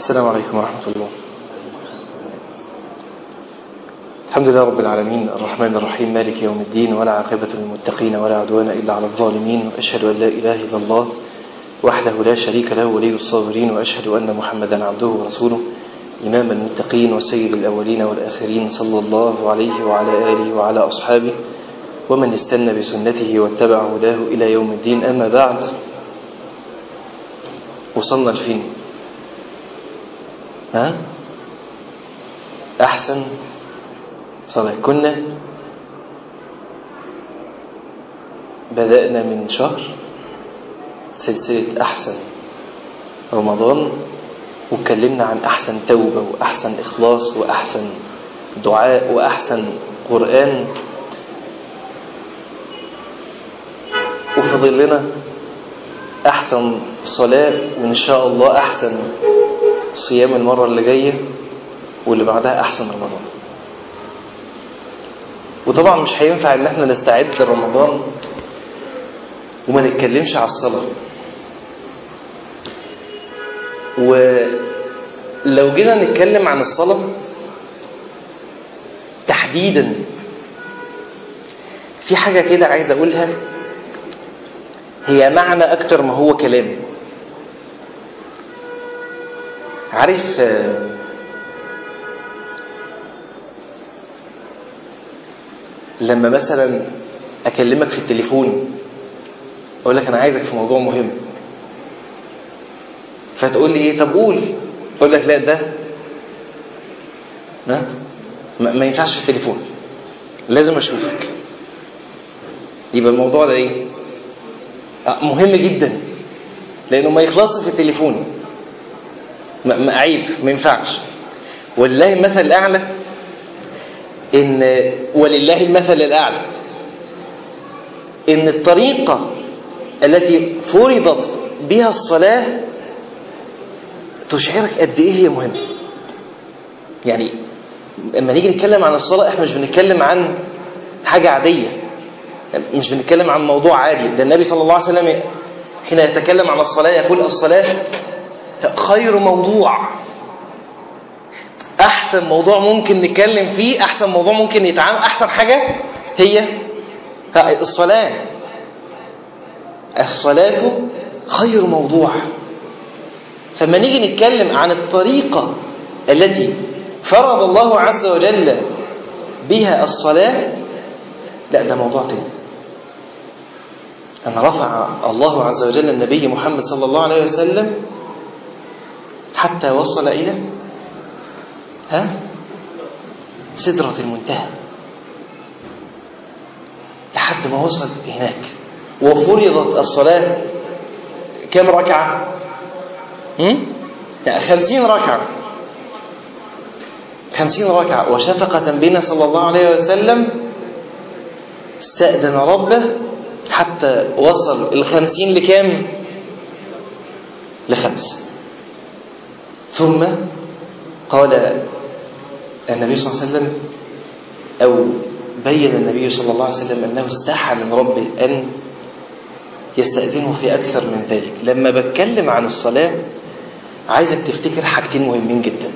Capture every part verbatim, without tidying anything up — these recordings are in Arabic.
السلام عليكم ورحمة الله. الحمد لله رب العالمين الرحمن الرحيم مالك يوم الدين، ولا عاقبة للمتقين ولا عدوان إلا على الظالمين، وأشهد أن لا إله إلا الله وحده لا شريك له ولي الصابرين، وأشهد أن محمدا عبده ورسوله إمام المتقين وسيد الأولين والآخرين، صلى الله عليه وعلى آله وعلى أصحابه ومن استنى بسنته واتبع هداه إلى يوم الدين. أما بعد، وصلنا لفين؟ ها؟ أحسن صلاة. كنا بدأنا من شهر سلسلة أحسن رمضان، واتكلمنا عن أحسن توبة وأحسن إخلاص وأحسن دعاء وأحسن قرآن، وفضل لنا أحسن صلاة، وإن شاء الله أحسن صيام المرة اللي جاية، واللي بعدها أحسن رمضان. وطبعا مش هينفع ان احنا نستعد لرمضان وما نتكلمش على الصلاة. ولو جينا نتكلم عن الصلاة تحديدا، في حاجة كده عايز اقولها، هي معنى اكتر ما هو كلام. عارف لما مثلا اكلمك في التليفون اقول لك انا عايزك في موضوع مهم، فتقول لي ايه؟ طب قول. اقول لك لا، ده ها ما ينفعش في التليفون، لازم اشوفك. يبقى الموضوع ده ايه؟ مهم جدا، لانه ما يخلصش في التليفون، ما عيب، ما ينفعش. ولله المثل الاعلى، إن ولله المثل الأعلى إن الطريقة التي فرضت بها الصلاة تشعرك قد إيه هي مهمة. يعني لما نيجي نتكلم عن الصلاة، إحنا مش بنتكلم عن حاجة عادية، مش بنتكلم عن موضوع عادي. ده النبي صلى الله عليه وسلم حين يتكلم عن الصلاة يقول: الصلاة خير موضوع، أحسن موضوع ممكن نتكلم فيه، أحسن موضوع ممكن يتعامل، أحسن حاجة هي الصلاة. الصلاة خير موضوع. فلما نيجي نتكلم عن الطريقة التي فرض الله عز وجل بها الصلاة، لا، ده موضوع تاني. أن رفع الله عز وجل النبي محمد صلى الله عليه وسلم حتى وصل إلى ها سدرة المنتهى، لحد ما وصل هناك. وفرضت الصلاة كم ركعة؟ هم؟ يعني خمسين ركعة خمسين ركعة. وشفقة بنا صلى الله عليه وسلم استأذن ربه حتى وصل الخمسين لكام؟ لخمس. ثم قال النبي صلى الله عليه وسلم، أو بين النبي صلى الله عليه وسلم أنه استحى من ربه أن يستأذنه في أكثر من ذلك. لما بتكلم عن الصلاة عايزك تفتكر حاجتين مهمين جدا.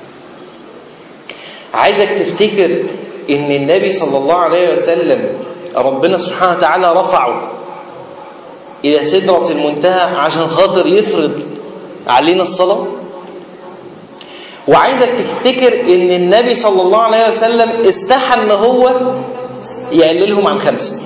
عايزك تفتكر أن النبي صلى الله عليه وسلم ربنا سبحانه وتعالى رفعه إلى سدرة المنتهى عشان خاطر يفرض علينا الصلاة. وعايزك تفتكر ان النبي صلى الله عليه وسلم استحى ان هو يقللهم عن خمسة.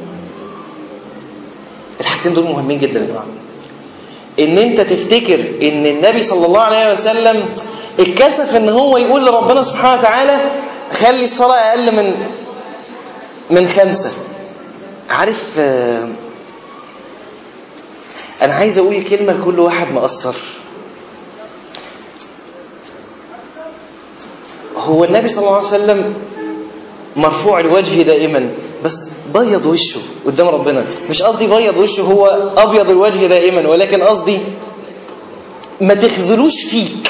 الحاجتين دول مهمين جدا يا جماعه. ان انت تفتكر ان النبي صلى الله عليه وسلم اتكسف ان هو يقول لربنا سبحانه وتعالى خلي الصلاة اقل من من خمسة. عارف، انا عايز اقول كلمة لكل واحد مقصر. هو النبي صلى الله عليه وسلم مرفوع الوجه دائما، بس بيض وشه قدام ربنا. مش قصدي بيض وشه هو أبيض الوجه دائما، ولكن قصدي ما تخذلوش فيك،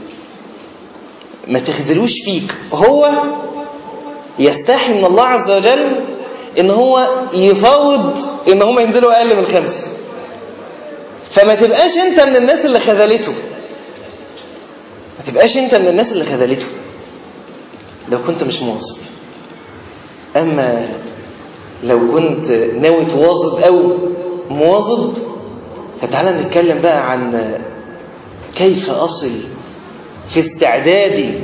ما تخذلوش فيك. هو يستحي من الله عز وجل إن هو يفاوض إن هم ينزلوا أقل من خمسة. فما تبقاش أنت من الناس اللي خذلته. ما تبقاش انت من الناس اللي خذلته لو كنت مش مواظب. اما لو كنت ناوي تواظب او مواظب، فتعالى نتكلم بقى عن كيف اصل في استعدادي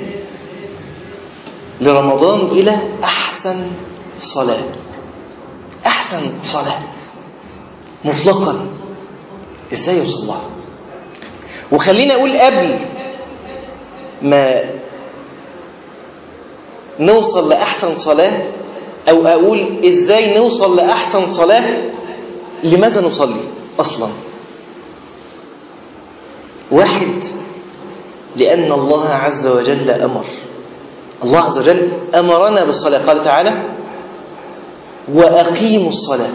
لرمضان الى احسن صلاة. احسن صلاة مطلقا ازاي يوصل لها؟ وخلينا اقول قبل ما نوصل لأحسن صلاة، أو أقول إزاي نوصل لأحسن صلاة، لماذا نصلي أصلا؟ واحد، لأن الله عز وجل أمر. الله عز وجل أمرنا بالصلاة، قال تعالى وأقيموا الصلاة.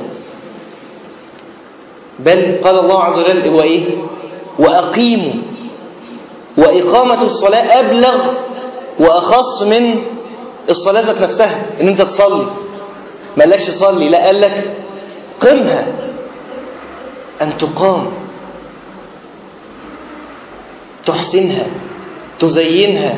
بل قال الله عز وجل وإيه؟ وأقيموا. وإقامة الصلاة أبلغ وأخص من الصلاة ذات نفسها، إن أنت تصلي. ما قالكش صلي، لا، قال لك قمها، أن تقام، تحسنها، تزينها.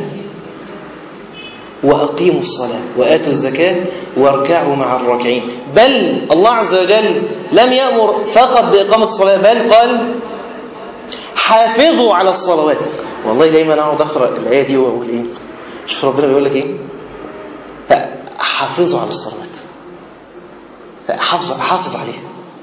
وأقيموا الصلاة وآتوا الزكاة واركعوا مع الراكعين. بل الله عز وجل لم يأمر فقط بإقامة الصلاة، بل قال حافظوا على الصلوات. والله دايما أقعد أقرأ الآية دي وأقول إيه؟ شوف ربنا بيقول لك إيه؟ حافظوا على الصلوات. حافظ حافظ عليها.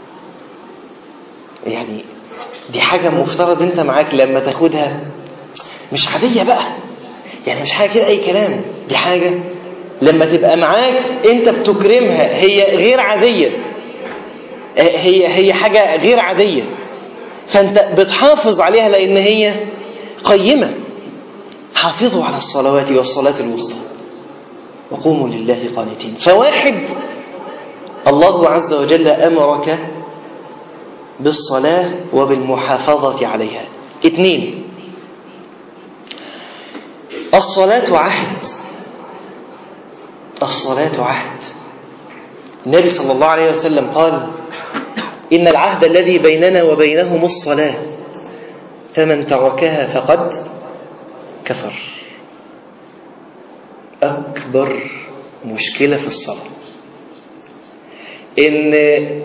يعني دي حاجة مفترض أنت معاك لما تاخدها مش عادية بقى، يعني مش حاجة كده أي كلام. دي حاجة لما تبقى معاك أنت بتكرمها، هي غير عادية، هي هي حاجة غير عادية، فأنت بتحافظ عليها لأن هي قيمة. حافظوا على الصلوات والصلاة الوسطى وقوموا لله قانتين. فواحد، الله عز وجل أمرك بالصلاة وبالمحافظة عليها. اثنين، الصلاة عهد. الصلاة عهد. النبي صلى الله عليه وسلم قال إن العهد الذي بيننا وبينهم الصلاة، فمن تركها فقد كفر. أكبر مشكلة في الصلاة إن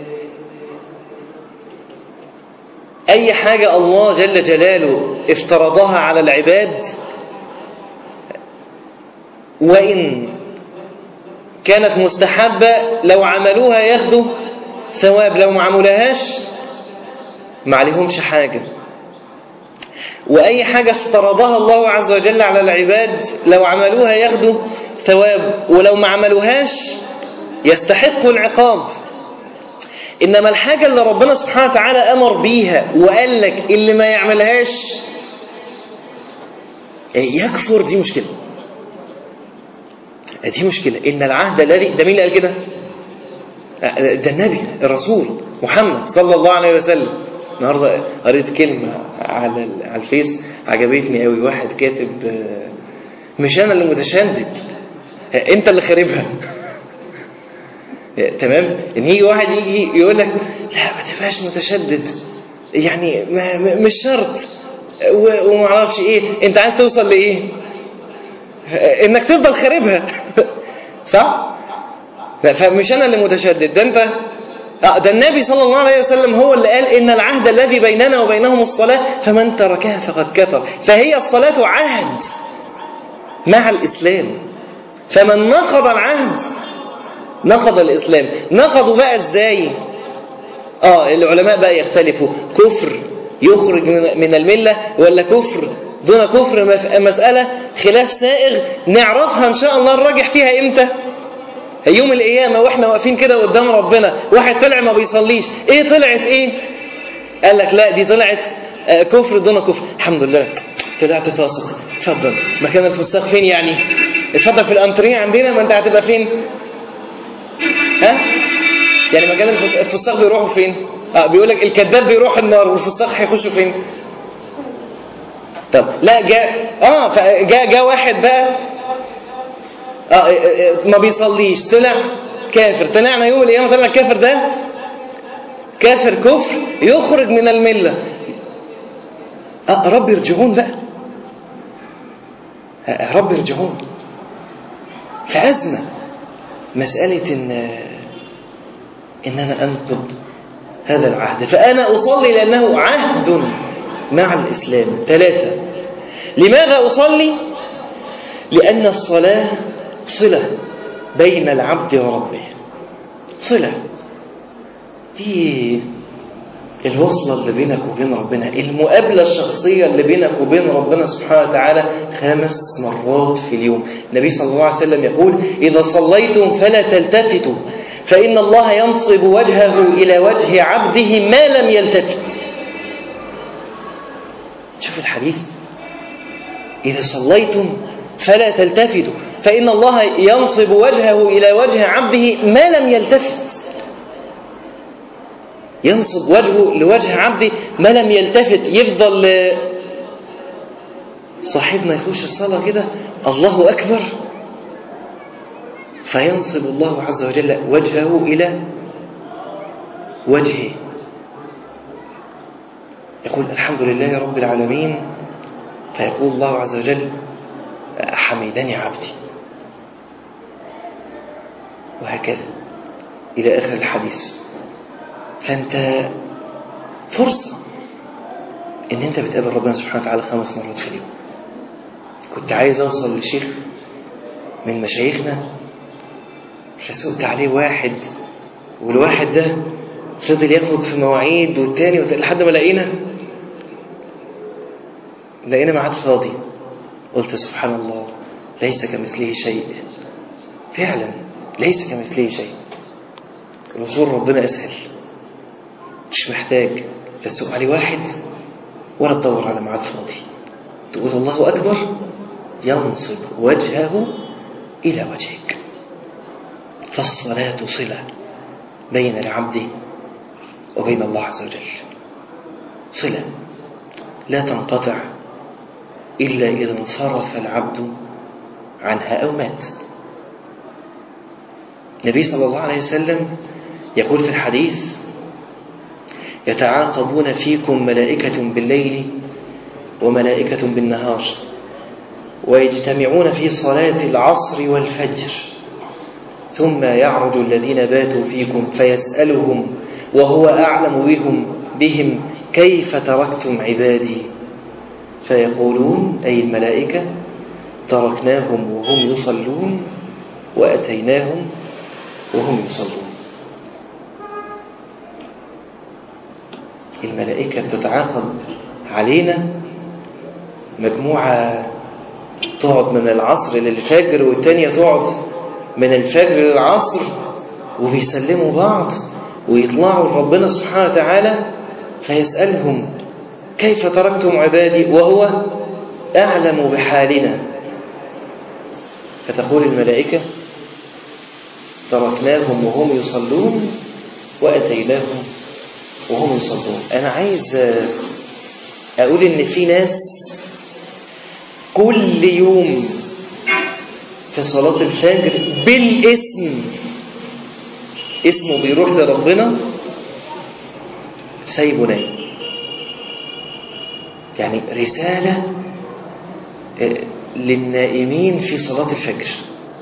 أي حاجة الله جل جلاله افترضها على العباد، وإن كانت مستحبة لو عملوها ياخدوا ثواب، لو ما عملوهاش ما عليهمش حاجة. وأي حاجة افترضها الله عز وجل على العباد لو عملوها ياخدوا ثواب، ولو ما عملوهاش يستحقوا العقاب. إنما الحاجة اللي ربنا سبحانه وتعالى أمر بيها وقال لك اللي ما يعملهاش يكفر، دي مشكلة. دي مشكلة. إن العهد الذي، ده مين اللي قال كده؟ ده النبي الرسول محمد صلى الله عليه وسلم. النهاردة قريت كلمة على على الفيس عجبتني قوي. واحد كاتب مش أنا اللي متشدد، أنت اللي خاربها. تمام؟ إن هي واحد يجي يقول لك لا ما تبقاش متشدد، يعني مش شرط وما اعرفش إيه. أنت عايز توصل لإيه؟ إنك تفضل خاربها. صح؟ فمش أنا اللي متشدد، ده أنت. ده النبي صلى الله عليه وسلم هو اللي قال إن العهد الذي بيننا وبينهم الصلاة، فمن تركها فقد كفر. فهي الصلاة عهد مع الإسلام، فمن نقض العهد نقض الإسلام. نقضوا بقى إزاي؟ آه العلماء بقى يختلفوا، كفر يخرج من الملة ولا كفر دون كفر. مسألة خلاف سائغ نعرفها إن شاء الله الراجح فيها إمتى؟ يوم القيامة واحنا واقفين كده قدام ربنا. واحد طلع ما بيصليش، ايه طلعت ايه؟ قال لك لا دي طلعت كفر دون كفر. الحمد لله طلعت فاسق. اتفضل، مكان الفساق فين يعني؟ اتفضل في الانتريه عندنا. ما انت هتبقى فين؟ ها؟ يعني مكان الفساق بيروحوا فين؟ اه بيقول لك الكذاب بيروح النار والفساق هيخشوا فين؟ طب لا جاء اه فجاء جاء واحد بقى آه ما بيصليش، طلع كافر. طلعنا يوم القيامة طلع الكافر ده كافر كفر يخرج من الملة. آه رب يرجعون بقى. رب ارجعون. فأزمة مسألة إن إن أنا أنقض هذا العهد، فأنا أصلي لأنه عهد مع الإسلام. ثلاثة، لماذا أصلي؟ لأن الصلاة صلة بين العبد وربه، صلة دي الوصلة اللي بينك وبين ربنا، المقابلة الشخصية اللي بينك وبين ربنا سبحانه وتعالى خمس مرات في اليوم. النبي صلى الله عليه وسلم يقول: إذا صليتم فلا تلتفتوا فإن الله ينصب وجهه إلى وجه عبده ما لم يلتفت. شوف الحديث، إذا صليتم فلا تلتفتوا فإن الله ينصب وجهه إلى وجه عبده ما لم يلتفت. ينصب وجهه لوجه عبده ما لم يلتفت. يفضل صاحبنا يخش الصلاة كده الله أكبر، فينصب الله عز وجل وجهه إلى وجهه، يقول الحمد لله رب العالمين، فيقول الله عز وجل حمدني عبدي، وهكذا إلى آخر الحديث. فأنت فرصة إن أنت بتقابل ربنا سبحانه وتعالى خمس مرات في اليوم. كنت عايز أوصل لشيخ من مشايخنا، فسألت عليه واحد، والواحد ده فضل ياخد في مواعيد والتاني والتاني لحد ما لقينا لقينا معاد فاضي. قلت سبحان الله، ليس كمثله شيء. فعلا ليس كمثله شيء. الوصول ربنا أسهل، مش محتاج تسوق عليه واحد ولا تدور على معاد فاضي. تقول الله أكبر ينصب وجهه إلى وجهك. فالصلاة صلة بين العبد وبين الله عز وجل، صلة لا تنقطع إلا إذا انصرف العبد عنها أو مات. النبي صلى الله عليه وسلم يقول في الحديث: يتعاقبون فيكم ملائكة بالليل وملائكة بالنهار، ويجتمعون في صلاة العصر والفجر، ثم يعرج الذين باتوا فيكم فيسألهم وهو أعلم بهم بهم كيف تركتم عبادي؟ فيقولون أي الملائكة: تركناهم وهم يصلون وأتيناهم وهم يصلون. الملائكة بتتعاقب علينا، مجموعة تقعد من العصر للفجر والتانية تقعد من الفجر للعصر، وبيسلموا بعض ويطلعوا لربنا سبحانه وتعالى فيسألهم: كيف تركتم عبادي؟ وهو أعلم بحالنا. فتقول الملائكة: تركناهم وهم يصلون وأتيناهم وهم يصلون. أنا عايز أقول إن في ناس كل يوم في صلاة الفجر بالاسم اسمه بيروح لربنا سايبه نايم. يعني رسالة للنائمين في صلاة الفجر.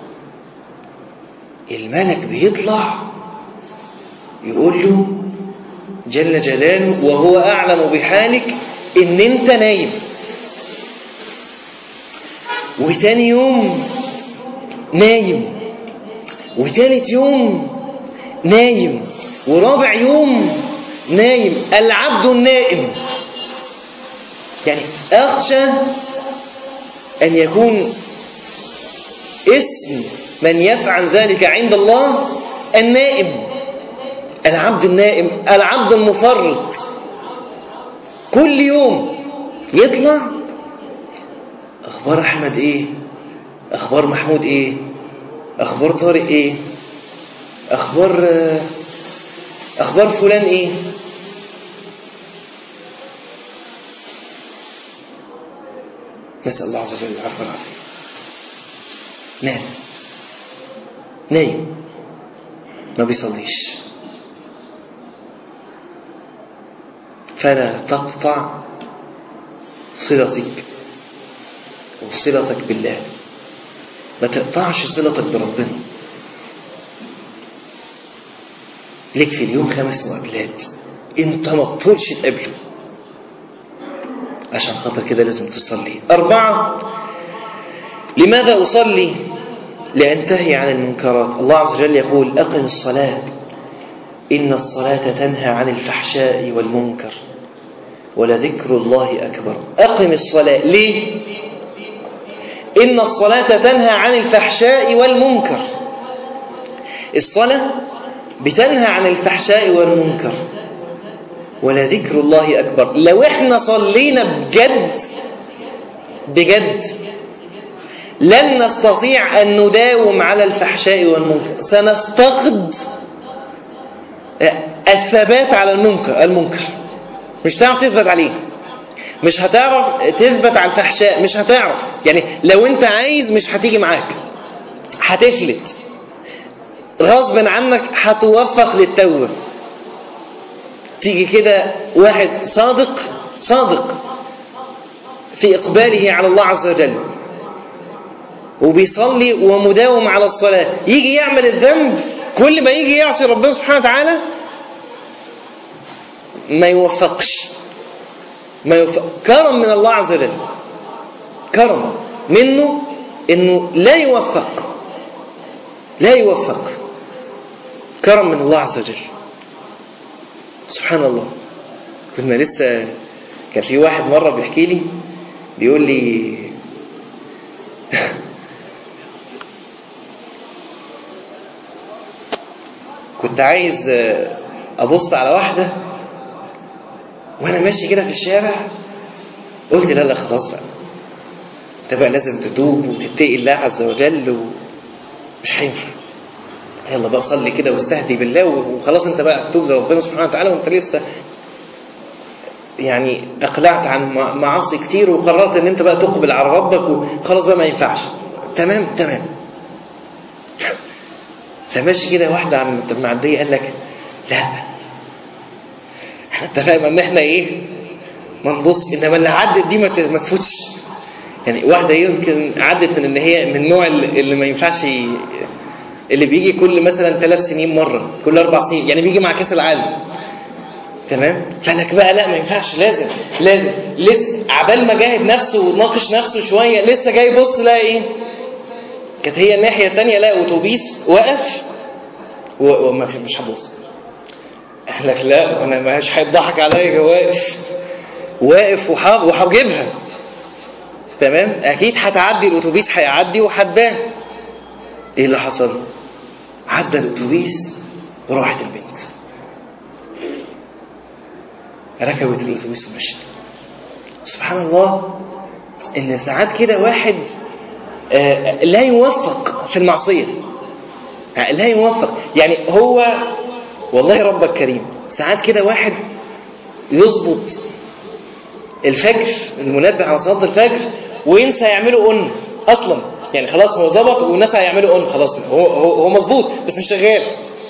الملك بيطلع يقول له جل جلاله وهو أعلم بحالك إن أنت نايم، وتاني يوم نايم، وتالت يوم نايم، ورابع يوم نايم. العبد النائم. يعني أخشى أن يكون اسم من يفعل ذلك عند الله النائم، العبد النائم، العبد المفرط. كل يوم يطلع أخبار أحمد إيه، أخبار محمود إيه، أخبار طارق إيه، أخبار أخبار فلان إيه. نسأل الله عز وجل العفو والعافية. نام نايم ما بيصليش. فلا تقطع صلتك وصلتك بالله. ما تقطعش صلتك بربنا. ليك في اليوم خمس مقابلات انت ما تطولش تقابله، عشان خاطر كده لازم تصلي. أربعة، لماذا أصلي؟ لأنتهي عن المنكرات. الله عز وجل يقول أقم الصلاة إن الصلاة تنهى عن الفحشاء والمنكر ولذكر الله أكبر. أقم الصلاة ليه؟ إن الصلاة تنهى عن الفحشاء والمنكر. الصلاة بتنهى عن الفحشاء والمنكر ولذكر الله أكبر. لو احنا صلينا بجد بجد لن نستطيع أن نداوم على الفحشاء والمنكر، سنفتقد الثبات على المنكر المنكر مش هتعرف تثبت عليه، مش هتعرف تثبت على الفحشاء، مش هتعرف. يعني لو انت عايز مش هتيجي معاك، هتفلت غصب عنك، هتوفق للتوبة. تيجي كده واحد صادق صادق في إقباله على الله عز وجل وبيصلي ومداوم على الصلاة، يجي يعمل الذنب، كل ما يجي يعصي ربنا سبحانه وتعالى ما يوفقش ما يوفق. كرم من الله عز وجل، كرم منه انه لا يوفق لا يوفق كرم من الله عز وجل. سبحان الله. كنا لسه كان في واحد مرة بيحكي لي، بيقول لي كنت عايز أبص على واحدة وأنا ماشي كده في الشارع، قلت لا لا خلاص بقى، أنت بقى لازم تتوب وتتقي الله عز وجل ومش هينفع، يلا بقى صلي كده واستهدي بالله وخلاص، أنت بقى تتوب لربنا سبحانه وتعالى وأنت لسه يعني أقلعت عن معاصي كتير وقررت أن أنت بقى تقبل على ربك وخلاص بقى ما ينفعش. تمام تمام. فماشي كده واحدة عن المعدية قال لك لا احنا اتفقنا ان احنا ايه ما نبص، انما اللي عدت دي ما تفوتش. يعني واحدة يمكن عدت من ان هي من النوع اللي ما ينفعش، اللي بيجي كل مثلا ثلاث سنين مرة، كل اربع سنين، يعني بيجي مع كاس العالم. تمام. فلك بقى لا ما ينفعش، لازم لازم لسه عبال ما جاهد نفسه وناقش نفسه شوية، لسه جاي يبص لا ايه، كانت هي الناحية الثانية لا أوتوبيس وقف وما مش هبص. قال لك لا انا مش هيضحك عليا، واقف واقف وهجيبها. تمام. اكيد هتعدي الاتوبيس، هيعدي وهتبان. ايه اللي حصل؟ عدى الاتوبيس وراحت البنت، ركبت الاتوبيس ومشت. سبحان الله ان ساعات كده واحد آه لا يوفق في المعصية، لا يوفق. يعني هو والله ربك كريم، ساعات كده واحد يظبط الفجر، المنبه على صلاة الفجر، وينسى يعملوا أن أصلا. يعني خلاص هو ظبط والناس هيعملوا أن، خلاص هو هو, هو مظبوط بس مش شغال.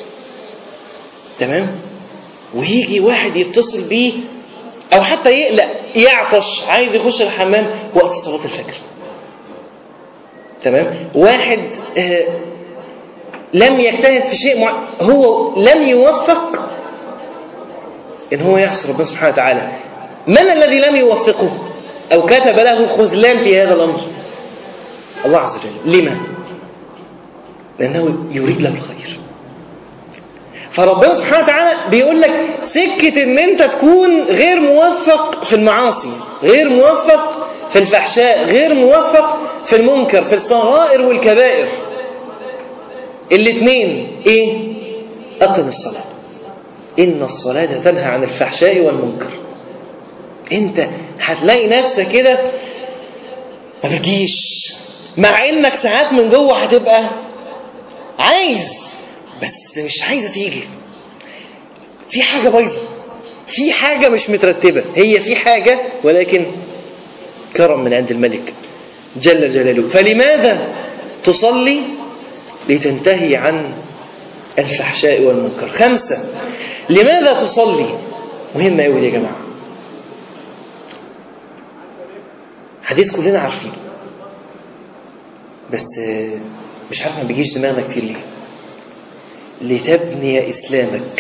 تمام. ويجي واحد يتصل بيه أو حتى يقلق يعطش عايز يخش الحمام وقت صلاة الفجر. تمام. واحد آه لم يجتهد في شيء مع... هو لم يوفق إن هو يعصي ربنا سبحانه وتعالى. من الذي لم يوفقه أو كتب له خذلان في هذا الأمر؟ الله عز وجل. لما؟ لأنه يريد له الخير. فربنا سبحانه وتعالى بيقول لك سكة إن أنت تكون غير موفق في المعاصي، غير موفق في الفحشاء، غير موفق في المنكر، في الصغائر والكبائر، الاثنين ايه؟ أقم الصلاة إن الصلاة تنهى عن الفحشاء والمنكر. انت هتلاقي نفسك كده ما بتجيش، مع انك ساعات من جوه هتبقى عايز بس مش عايزة تيجي. في حاجة بايظة، في حاجة مش مترتبة، هي في حاجة ولكن كرم من عند الملك جل جلاله. فلماذا تصلي؟ لتنتهي عن الفحشاء والمنكر. خمسة، لماذا تصلي؟ مهمة أوي يا جماعة، حديث كلنا عارفين، بس مش عارف ما بيجيش دماغنا كتير ليه. لتبني إسلامك،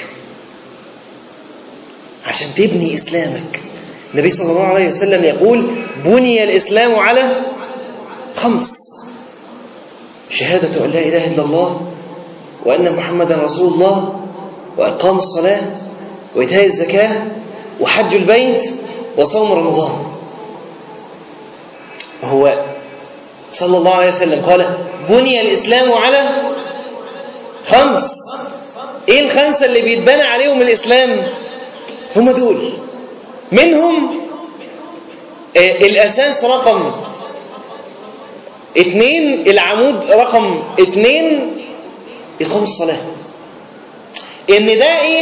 عشان تبني إسلامك. النبي صلى الله عليه وسلم يقول بني الإسلام على خمس: شهادة أن لا إله إلا الله وأن محمدا رسول الله وإقام الصلاة وإيتاء الزكاة وحج البيت وصوم رمضان. هو صلى الله عليه وسلم قال بني الإسلام على خمس. إيه الخمسة اللي بيتبنى عليهم الإسلام؟ هم دول. منهم الأساس رقم اثنين، العمود رقم اثنين إقام الصلاة. إن ده إيه؟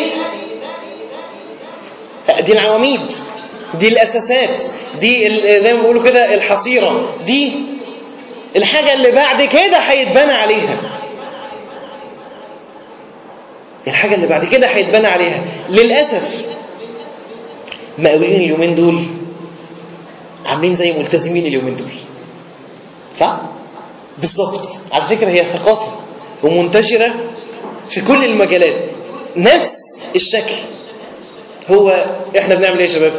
دي العواميد، دي الأساسات، دي زي ما بيقولوا كده الحصيرة، دي الحاجة اللي بعد كده هيتبنى عليها. الحاجة اللي بعد كده هيتبنى عليها. للأسف مقاولين اليومين دول عاملين زي ملتزمين اليومين دول، صح؟ بالظبط. على فكرة هي ثقافة ومنتشرة في كل المجالات، نفس الشكل. هو احنا بنعمل ايه يا شباب؟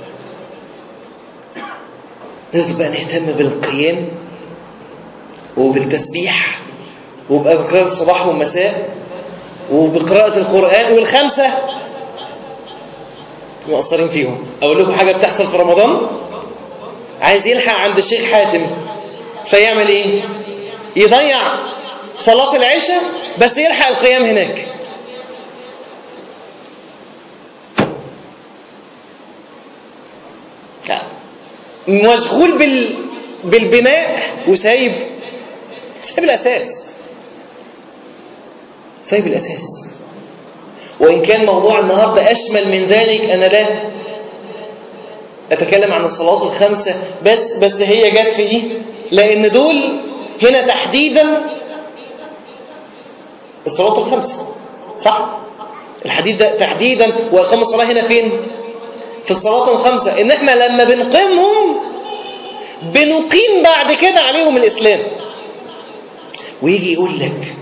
لازم بقى نهتم بالقيام وبالتسبيح وبأذكار الصباح والمساء وبقراءة القرآن، والخمسة مقصرين فيهم. أقول لكم حاجة بتحصل في رمضان: عايز يلحق عند الشيخ حاتم فيعمل إيه؟ يضيع صلاة العشاء بس يلحق القيام هناك. مشغول بال... بالبناء وسايب سايب الأساس سايب الأساس. وإن كان موضوع النهاردة أشمل من ذلك، أنا لا أتكلم عن الصلوات الخمسة بس بس هي جت في إيه؟ لأن دول هنا تحديدا الصلوات الخمسة، صح؟ الحديث ده تحديدا. وإقام الصلاة هنا فين؟ في الصلاة الخمسة. إن إحنا لما بنقيمهم بنقيم بعد كده عليهم الإسلام. ويجي يقول لك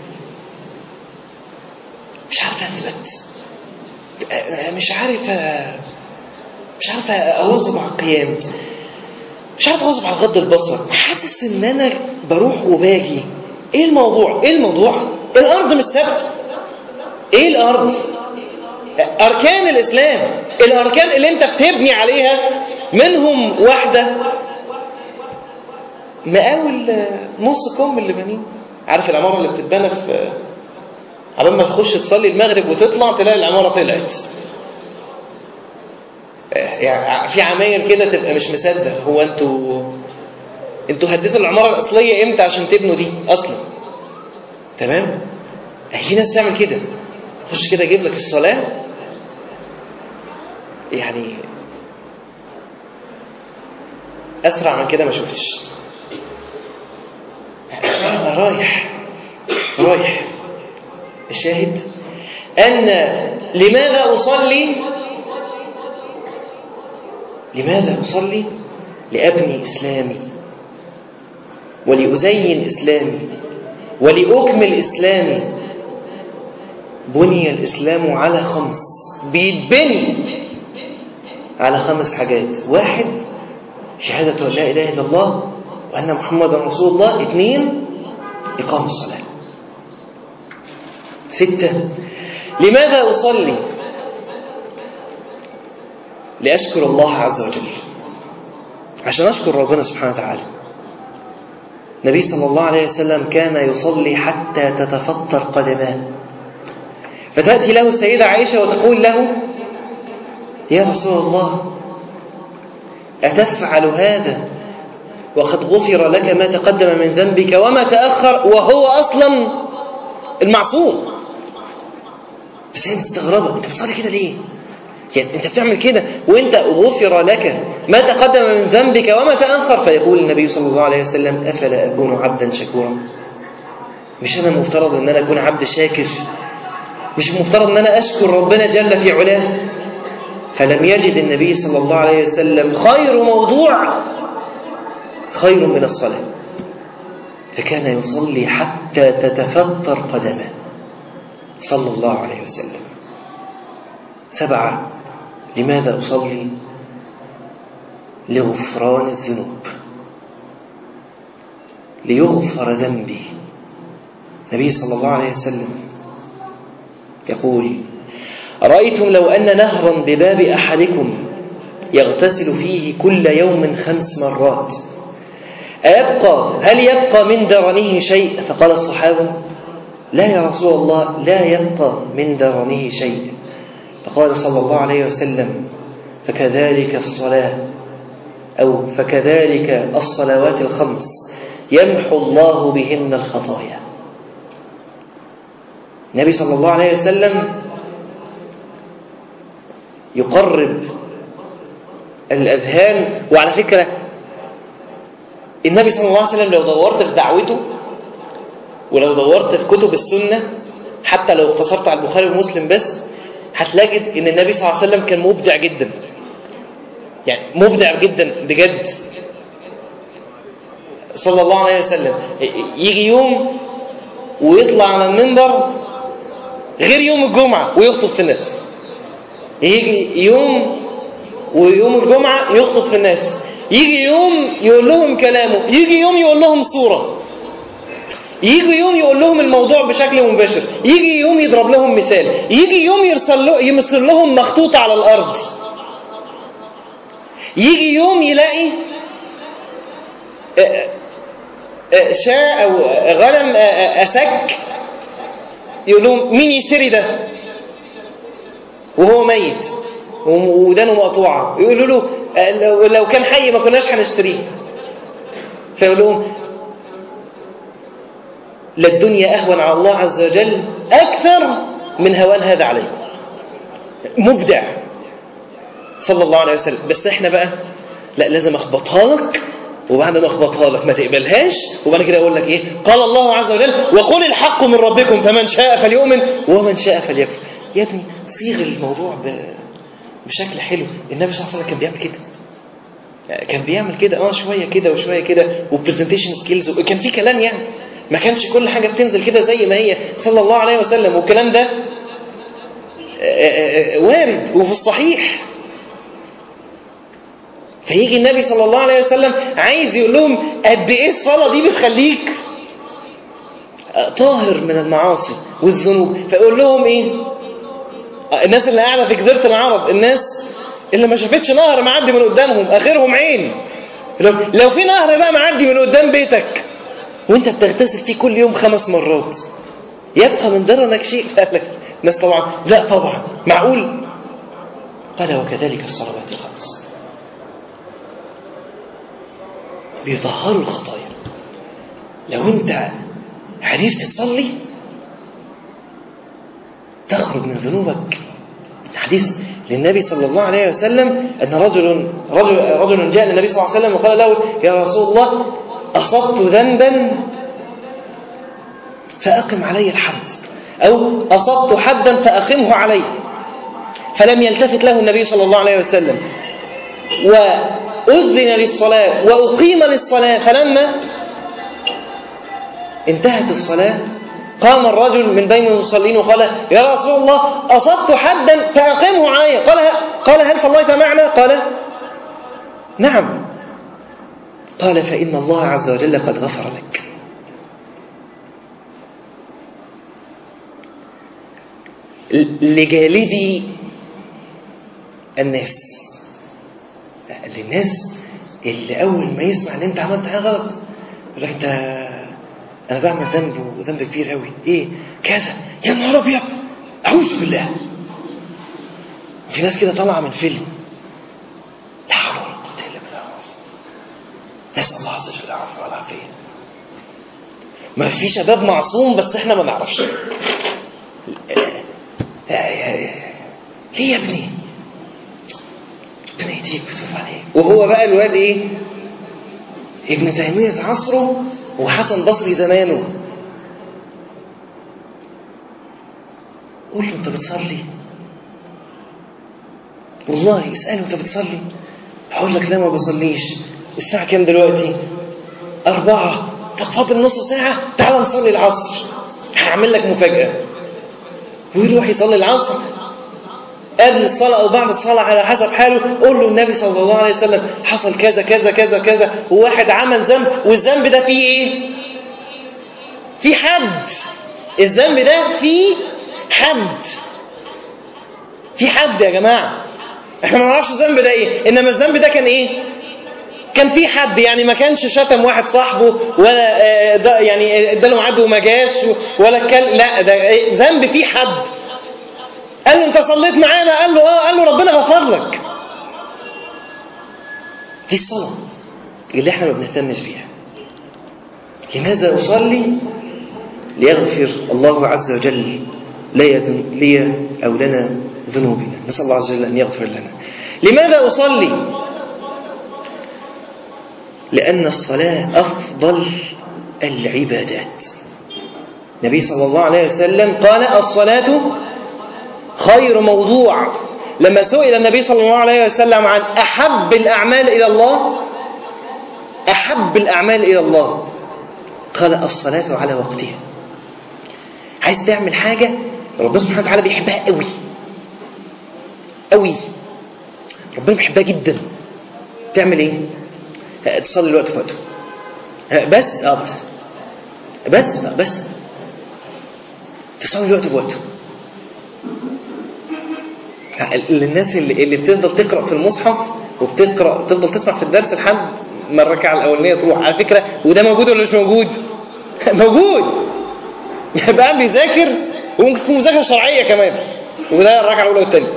مش عارف أثبت، مش عارف مش عارف أواظب على القيام، مش عارف أواظب على غض البصر، حاسس إن أنا بروح وباجي. إيه الموضوع؟ إيه الموضوع؟ الأرض مش ثابتة. إيه الأرض؟ أركان الإسلام، الأركان اللي أنت بتبني عليها منهم واحدة مقاول نص كم اللي بنيه. عارف العمارة اللي بتتبنى في قبل ما تخش تصلي المغرب وتطلع تلاقي العمارة طلعت؟ يعني في عماير كده تبقى مش مصدق، هو انتوا انتوا هديتوا العمارة الأصلية امتى عشان تبنوا دي أصلا؟ تمام؟ في ناس تعمل كده، خش كده اجيب لك الصلاة يعني أسرع من كده ما شفتش. أنا رايح رايح الشاهد أن لماذا أصلي؟ لماذا أصلي؟ لأبني إسلامي ولأزين إسلامي ولأكمل إسلامي. بني الإسلام على خمس، بيتبني على خمس حاجات: واحد، شهادة أن لا إله إلا الله وأن محمدا رسول الله. اثنين، إقام الصلاة. ستة، لماذا أصلي؟ لأشكر الله عز وجل، عشان أشكر ربنا سبحانه وتعالى. النبي صلى الله عليه وسلم كان يصلي حتى تتفطر قدماه، فتأتي له السيدة عائشة وتقول له: يا رسول الله، أتفعل هذا وقد غفر لك ما تقدم من ذنبك وما تأخر، وهو أصلا المعصوم؟ بس هي مستغربة، أنت بتصلي كده ليه؟ يعني أنت بتعمل كده وأنت غفر لك ما تقدم من ذنبك وما تأخر. فيقول النبي صلى الله عليه وسلم: أفلا أكون عبدا شكورا؟ مش أنا مفترض أن أنا أكون عبد شاكر؟ مش مفترض أن أنا أشكر ربنا جل في علاه؟ فلم يجد النبي صلى الله عليه وسلم خير موضوع خير من الصلاة. فكان يصلي حتى تتفطر قدمه صلى الله عليه وسلم. سبعة، لماذا أصلي؟ لغفران الذنوب، ليغفر ذنبي. النبي صلى الله عليه وسلم يقول: أرأيتم لو أن نهرا بباب أحدكم يغتسل فيه كل يوم خمس مرات أيبقى هل يبقى من درنه شيء؟ فقال الصحابة: لا يا رسول الله، لا يبقى من درنه شيء. فقال صلى الله عليه وسلم: فكذلك الصلاة أو فكذلك الصلوات الخمس يمحو الله بهن الخطايا. النبي صلى الله عليه وسلم يقرب الأذهان. وعلى فكرة النبي صلى الله عليه وسلم لو دورت في دعوته ولو دورت في كتب السنة، حتى لو اقتصرت على البخاري ومسلم بس، هتلاقي ان النبي صلى الله عليه وسلم كان مبدع جدا، يعني مبدع جدا بجد صلى الله عليه وسلم. يجي يوم ويطلع على المنبر غير يوم الجمعة ويخطب في الناس، يجي يوم ويوم الجمعة يخطب في الناس، يجي يوم يقول لهم كلامه، يجي يوم يقول لهم صورة، يجي يوم يقول لهم الموضوع بشكل مباشر، يجي يوم يضرب لهم مثال، يجي يوم يرسل له يمثل لهم مخطوطة على الأرض، يجي يوم يلاقي شاء أو غنم أسك، يقول لهم مين يشتري ده وهو ميت ودانه مقطوعة، يقولوا له لو كان حي ما كناش هنشتريه. فيقول لهم للدنيا أهون على الله عز وجل أكثر من هوان هذا عليه. مبدع صلى الله عليه وسلم. بس احنا بقى لا، لازم اخبطها لك، وبعد ما اخبطها لك ما تقبلهاش، وبعد كده اقول لك ايه؟ قال الله عز وجل: وقل الحق من ربكم فمن شاء فليؤمن ومن شاء فليكفر. يا ابني صيغ الموضوع بشكل حلو. النبي صلى الله عليه وسلم كان بيعمل كده، كان بيعمل كده اه شويه كده وشويه كده، وبرزنتيشن سكيلز، وكان في كلام، يعني ما كانش كل حاجه بتنزل كده زي ما هي صلى الله عليه وسلم. والكلام ده وارد وفي الصحيح. فيجي النبي صلى الله عليه وسلم عايز يقول لهم قد ايه الصلاه دي بتخليك طاهر من المعاصي والذنوب. فيقول لهم ايه؟ الناس اللي قاعده في جزيره العرب، الناس اللي ما شافتش نهر معدي من قدامهم، اخرهم عين. لو في نهر بقى معدي من قدام بيتك وانت بتغتسل فيه كل يوم خمس مرات، يبقى من درنك شيء؟ الناس طبعا لا طبعا، معقول؟ قال: وكذلك الصلوات الخمس بيطهروا الخطايا. لو انت عرفت تصلي تخرج من ذنوبك. حديث للنبي صلى الله عليه وسلم أن رجل رجل رجل جاء للنبي صلى الله عليه وسلم وقال له: يا رسول الله، أصبت ذنبا فأقم علي الحد، أو أصبت حدا فأقمه علي. فلم يلتفت له النبي صلى الله عليه وسلم، وأذن للصلاة وأقيم للصلاة. فلما انتهت الصلاة قام الرجل من بين المصلين وقال: يا رسول الله، أصبت حدا فأقمه علي. قال: قال هل صليت معنا؟ قال: نعم. قال: فإن الله عز وجل قد غفر لك. لجالدي الناس، للناس اللي أول ما يسمع أن أنت عملت حاجة غلط يقول لك: أنت أنا بعمل ذنب وذنب كبير قوي، إيه كذا، يا نهار أبيض، أعوذ بالله. في ناس كده طالعة من فيلم، لا حول ولا قوة إلا بالله. نسأل الله عز وجل العفو والعافية. ما في شباب معصوم بس إحنا ما نعرفش. ليه يا ابني؟ ربنا يهديك ويتوب عليك. وهو بقى الواد إيه؟ ابن تيمية عصره وحسن بصري زمانه. قول له: انت بتصلي؟ والله اسأله: انت بتصلي؟ هقول لك: لا ما بصليش. الساعة كام دلوقتي؟ أربعة. طب فاضل نص ساعة، تعال نصلي العصر، هعمل لك مفاجأة. ويروح يصلي العصر قبل الصلاة أو بعد الصلاة على حسب حاله. قول له النبي صلى الله عليه وسلم حصل كذا كذا كذا كذا، وواحد عمل ذنب، والذنب ده فيه إيه؟ في حد. الذنب ده فيه حد، في حد يا جماعة. احنا ما نعرفش الذنب ده ايه، انما الذنب ده كان ايه؟ كان في حد. يعني ما كانش شتم واحد صاحبه، ولا ده يعني اداله ميعاد وما جاش، ولا كل لا، ده ذنب فيه حد. قال له انت صليت معانا؟ قال له اه. قال له ربنا غفر لك. دي الصلاة اللي احنا ما بنهتمش بيها. لماذا أصلي؟ ليغفر الله عز وجل لي أو لنا ذنوبنا. نسأل الله عز وجل أن يغفر لنا. لماذا أصلي؟ لأن الصلاة أفضل العبادات. النبي صلى الله عليه وسلم قال الصلاة خير موضوع. لما سئل النبي صلى الله عليه وسلم عن أحب الأعمال إلى الله، أحب الأعمال إلى الله، قال الصلاة على وقتها. عايز تعمل حاجة ربنا سبحانه وتعالى بيحبها قوي قوي، ربنا بيحبها جدا، تعمل ايه؟ تصلي الوقت في وقته بس. اه بس بس بس تصلي الوقت في وقته. الناس اللي, اللي بتفضل تقرأ في المصحف وبتقرأ تفضل تسمع في الدرس لحد ما الركعة الأولانية تروح، على فكرة وده موجود ولا مش موجود؟ موجود. يبقى بيذاكر، وممكن تكون مذاكرة شرعية كمان، وده الركعة الأولى والثانية،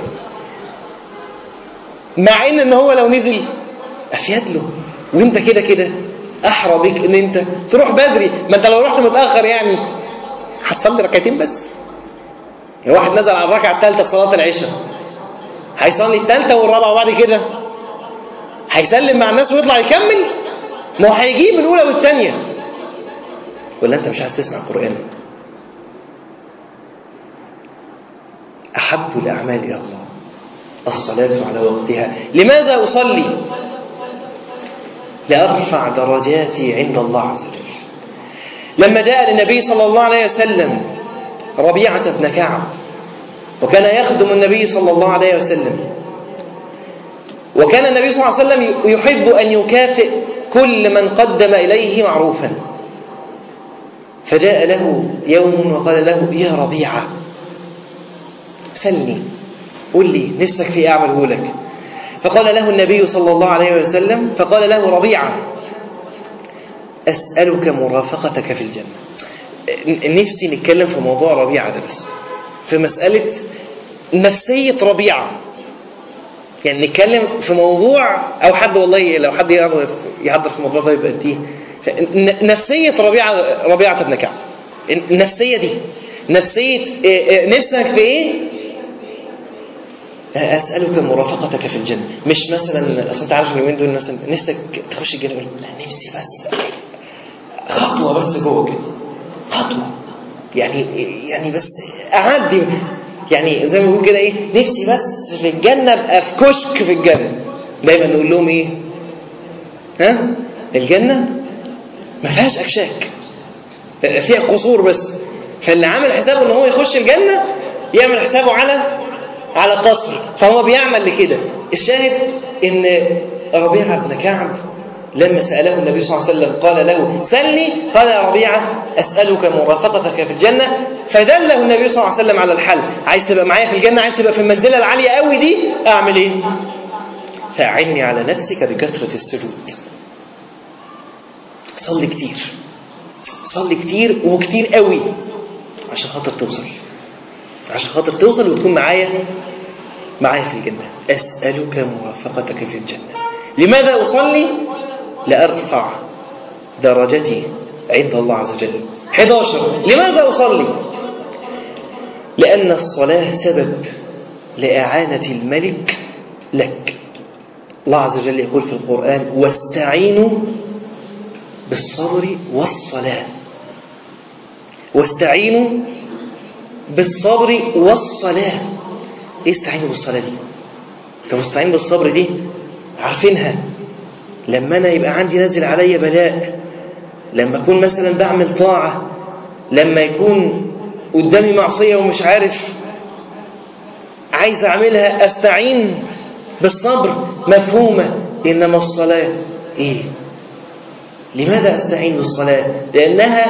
مع ان ان هو لو نزل افيد له. وانت كده كده احرى بك ان انت تروح بدري. ما انت لو رحت متاخر يعني هتصلي ركعتين بس. يعني واحد نزل على الركعه الثالثه في صلاه العشاء، هيصلي الثالثه والرابعه، وبعد كده هيسلم مع الناس ويطلع يكمل. ما هو هيجيب الاولى والثانيه. ولا انت مش عايز تسمع القران؟ احب الاعمال الى الله الصلاة على وقتها. لماذا أصلي؟ لأرفع درجاتي عند الله عز وجل. لما جاء للنبي صلى الله عليه وسلم ربيعة بن كعب، وكان يخدم النبي صلى الله عليه وسلم، وكان النبي صلى الله عليه وسلم يحب أن يكافئ كل من قدم إليه معروفا، فجاء له يوم وقال له يا ربيعة سلني، قل لي نفسك في أعمله لك. فقال له النبي صلى الله عليه وسلم، فقال له ربيعة أسألك مرافقتك في الجنة. نفسي نتكلم في موضوع ربيعة ده، بس في مسألة نفسية ربيعة. يعني نتكلم في موضوع، أو حد والله لو حد يحضر في الموضوع ده يبقى دي نفسية ربيعة ربيعة بن كعب. النفسية دي نفسية نفسك في إيه؟ أسألك مرافقتك في الجنة. مش مثلا أصلا تعرف اليومين دول مثلا نفسك تخش الجنة، لا نفسي بس خطوة بس جوه كده، خطوة يعني يعني بس أعدي، يعني زي ما بيقول كده إيه، نفسي بس في الجنة أبقى في كشك في الجنة. دايما نقول لهم إيه؟ ها؟ الجنة ما فيهاش أكشاك، فيها قصور بس. فاللي عامل حسابه إن هو يخش الجنة يعمل حسابه على على قصر، فهو بيعمل لكده. الشاهد ان ربيعة بن كعب لما سأله النبي صلى الله عليه وسلم قال له سلني، قال يا ربيعة أسألك مرافقتك في الجنة. فدله النبي صلى الله عليه وسلم على الحل. عايز تبقى معايا في الجنة، عايز تبقى في المنزلة العالية قوي دي، أعمل إيه؟ فأعني على نفسك بكثرة السجود. صلي كتير، صلي كتير وكتير قوي عشان خاطر توصل، عشان خاطر توصل وتكون معايا معايا في الجنة. أسألك مرافقتك في الجنة. لماذا أصلي؟ لأرفع درجتي عند الله عز وجل. أحد عشر لماذا أصلي؟ لأن الصلاة سبب لإعانة الملك لك. الله عز وجل يقول في القرآن واستعينوا بالصبر والصلاة. واستعينوا بالصبر والصلاة. ايه استعينوا بالصلاة دي؟ انت مستعين بالصبر دي عارفينها. لما انا يبقى عندي نازل عليا بلاء لما أكون مثلا بعمل طاعة، لما يكون قدامي معصية ومش عارف عايز أعملها أستعين بالصبر، مفهومة. إنما الصلاة إيه؟ لماذا أستعين بالصلاة؟ لأنها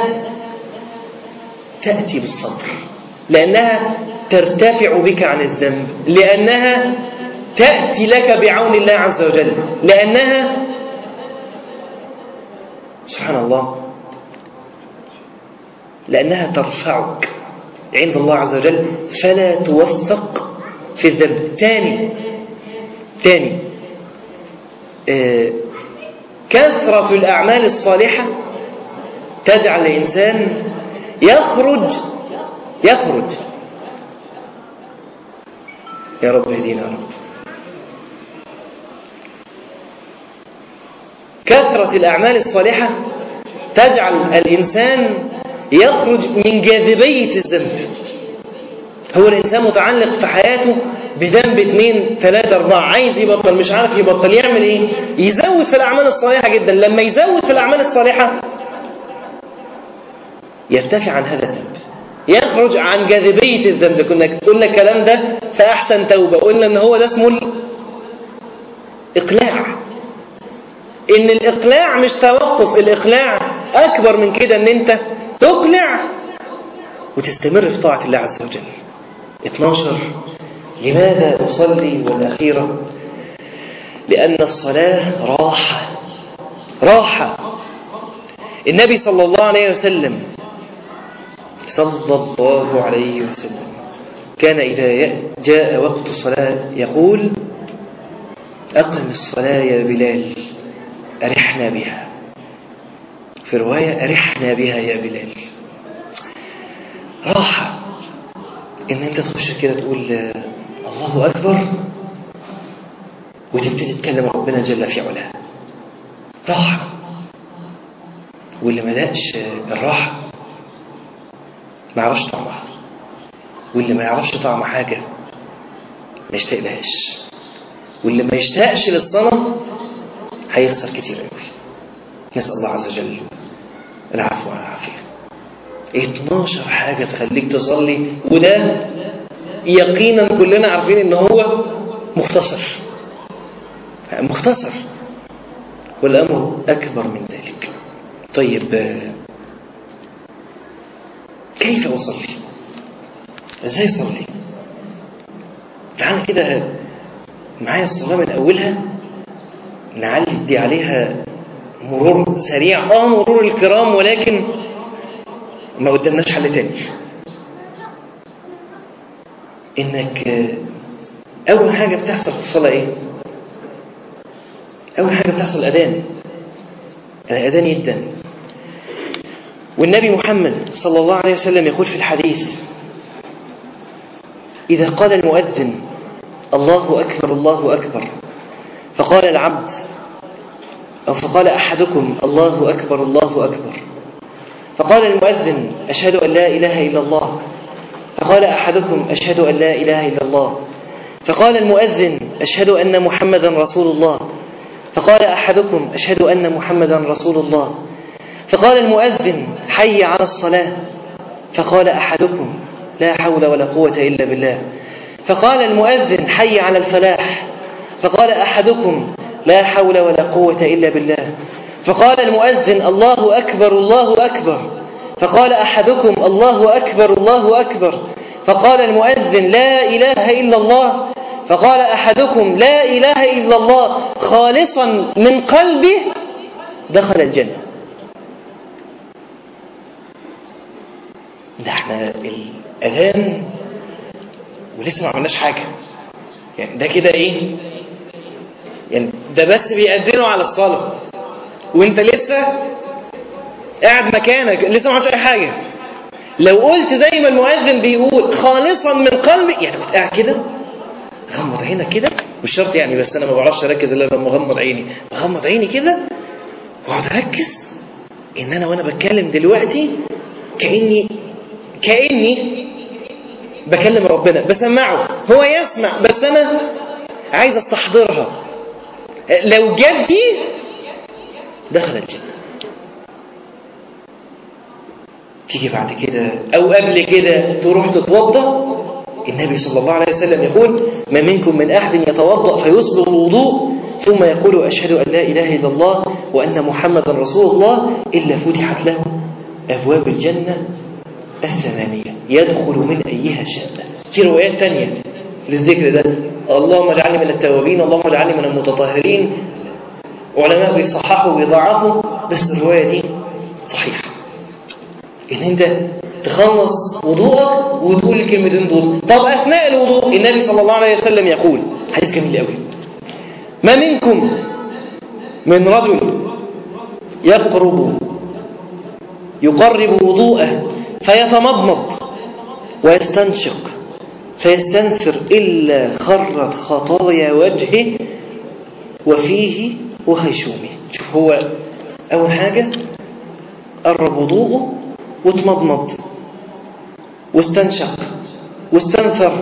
تأتي بالصبر، لأنها ترتفع بك عن الذنب، لأنها تأتي لك بعون الله عز وجل، لأنها سبحان الله لأنها ترفعك عند الله عز وجل فلا توفق في الذنب. تاني تاني آه كثرة الأعمال الصالحة تجعل الإنسان يخرج يخرج يا رب اهدينا يا رب. كثرة الأعمال الصالحة تجعل الإنسان يخرج من جاذبية الذنب. هو الإنسان متعلق في حياته بذنب اثنين ثلاثة أربعة، عايز يبطل مش عارف يبطل، يعمل إيه؟ يزود في الأعمال الصالحة جدا. لما يزود في الأعمال الصالحة يرتفع عن هذا الذنب، يخرج عن جاذبية الذنب. كنا قلنا الكلام ده في أحسن توبة، قلنا إن هو ده اسمه الإقلاع. إن الإقلاع مش توقف، الإقلاع أكبر من كده، إن أنت تقلع وتستمر في طاعة الله عز وجل. اثناشر لماذا أصلي؟ والأخيرة لأن الصلاة راحة راحة. النبي صلى الله عليه وسلم صلى الله عليه وسلم كان إذا جاء وقت الصلاة يقول: أقم الصلاة يا بلال أرحنا بها. في رواية أرحنا بها يا بلال. راحة إن أنت تخش كده تقول الله أكبر وتبتدي تتكلم ربنا جل في علاه. راحة. واللي ما دقش الراحة ما يعرفش طعمها، واللي ما يعرفش طعم حاجة ما يشتاقلهاش، واللي ما يشتاقش للصلاة هيخسر كتير قوي. نسأل الله عز وجل العفو والعافية. اتناشر حاجة تخليك تصلي، وده يقينا كلنا عارفين ان هو مختصر مختصر والأمر أكبر من ذلك. طيب كيف أصلي؟ ازاي أصلي؟ تعال كده معايا الصلاة من أولها نعدي عليها مرور سريع. آه مرور الكرام، ولكن ما قدامناش حل تاني. إنك أول حاجة بتحصل في الصلاة إيه؟ أول حاجة بتحصل الأذان. الأذان يدن. والنبي محمد صلى الله عليه وسلم يقول في الحديث: إذا قال المؤذن الله أكبر الله أكبر، فقال العبد أو فقال أحدكم الله أكبر الله أكبر، فقال المؤذن أشهد أن لا إله إلا الله، فقال أحدكم أشهد أن لا إله إلا الله، فقال المؤذن أشهد أن محمدا رسول الله، فقال أحدكم أشهد أن محمدا رسول الله، فقال المؤذن حي على الصلاة، فقال أحدكم لا حول ولا قوة إلا بالله، فقال المؤذن حي على الفلاح، فقال أحدكم لا حول ولا قوة إلا بالله، فقال المؤذن الله أكبر الله أكبر، فقال أحدكم الله أكبر الله أكبر، فقال المؤذن لا إله إلا الله، فقال أحدكم لا إله إلا الله خالصا من قلبه، دخل الجنة. ده احنا الأذان ولسه ما عملناش حاجة، يعني ده كده ايه؟ يعني ده بس بيأذنوا على الصلاة وانت لسه قاعد مكانك لسه ما عملش اي حاجة. لو قلت زي ما المؤذن بيقول خالصا من قلبي، يعني كنت قاعد كده غمض عينك كده، مش شرط يعني، بس انا ما بعرفش اركز الا لما اغمض عيني، اغمض عيني كده واقعد اركز ان انا وانا بتكلم دلوقتي كاني كاني بكلم ربنا، بسمعه هو يسمع، بس انا عايز استحضرها. لو جاب دي دخل الجنة. تيجي بعد كده أو قبل كده تروح تتوضأ. النبي صلى الله عليه وسلم يقول ما منكم من أحد يتوضأ فيسبغ الوضوء ثم يقول أشهد أن لا إله إلا الله وأن محمدا رسول الله إلا فتحت له أبواب الجنة الثمانية يدخل من أيها شاء. في روايات تانية للذكر ده، اللهم اجعلني من التوابين، اللهم اجعلني من المتطهرين. علماء بيصححوا ويضعفوا، بس الرواية دي صحيحة، إن أنت تخلص وضوءك وتقول الكلمتين دول. طب أثناء الوضوء النبي صلى الله عليه وسلم يقول حديث جميل قوي: ما منكم من رجل يقرب يقرب وضوءه فيتمضمض ويستنشق فيستنثر إلا خرت خطايا وجهه وفيه وخيشومه. شوف، هو أول حاجة قرب وضوءه وتمضمض واستنشق واستنثر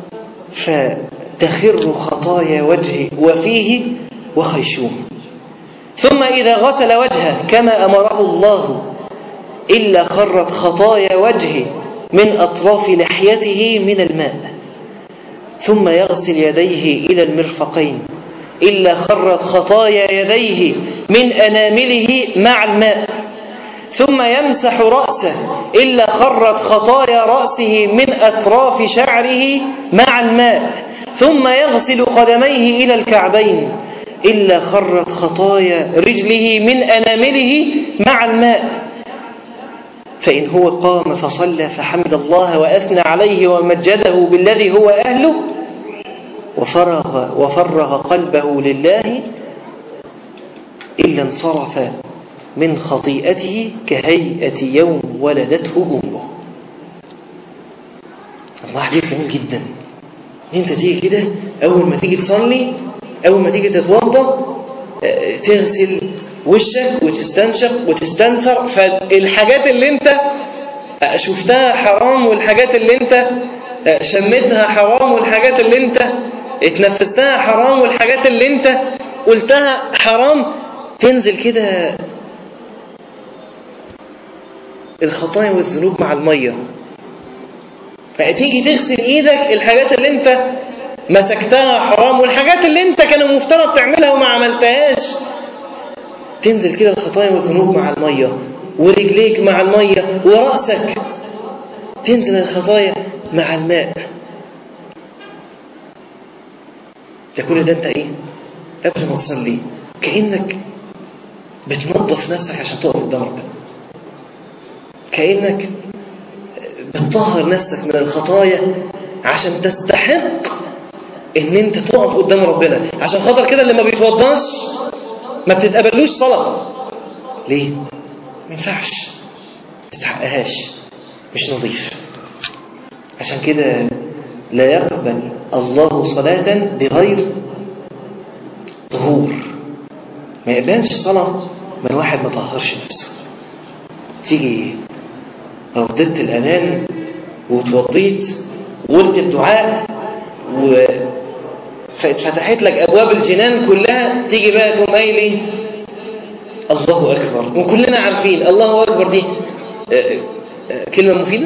فتخر خطايا وجهه وفيه وخيشومه. ثم إذا غسل وجهه كما أمره الله إلا خرت خطايا وجهه من أطراف لحيته من الماء. ثم يغسل يديه إلى المرفقين إلا خرت خطايا يديه من أنامله مع الماء. ثم يمسح رأسه إلا خرت خطايا رأسه من أطراف شعره مع الماء. ثم يغسل قدميه إلى الكعبين إلا خرت خطايا رجله من أنامله مع الماء. فإن هو قام فصلى فحمد الله وأثنى عليه ومجده بالذي هو أهله وفرغ, وفرغ قلبه لله إلا انصرف من خطيئته كهيئة يوم ولدته أمه. الله حديث جميل جدا. انت تيجي كده أول ما تيجي تصلي، أول ما تيجي تتوضأ، تغسل وشك وتستنشق وتستنثر. فالحاجات اللي انت شفتها حرام والحاجات اللي انت شمتها حرام والحاجات اللي انت اتنفستها حرام والحاجات اللي انت قلتها حرام، تنزل كده الخطايا والذنوب مع المية. فتيجي تغسل ايدك، الحاجات اللي انت مسكتها حرام والحاجات اللي انت كان مفترض تعملها وما عملتهاش، تنزل كده الخطايا والذنوب مع المية، ورجليك مع المية، ورأسك تنزل الخطايا مع الماء. ده كل ده انت ايه؟ قبل ما تصلي كأنك بتنظف نفسك عشان تقف قدام ربنا، كأنك بتطهر نفسك من الخطايا عشان تستحق ان انت تقف قدام ربنا. عشان خاطر كده اللي ما بيتوضاش ما بتتقبلوش صلاة. ليه؟ ما ينفعش، ما تستحقهاش، مش نظيف. عشان كده لا يقبل الله صلاة بغير طهور. ما يقبلش صلاة من واحد ما طهرش نفسه. تيجي رددت الأذان وتوضيت وقلت الدعاء وفتحت لك أبواب الجنان كلها، تيجي بقى تقوم قايل الله أكبر. وكلنا عارفين الله أكبر دي كلمة مفيدة.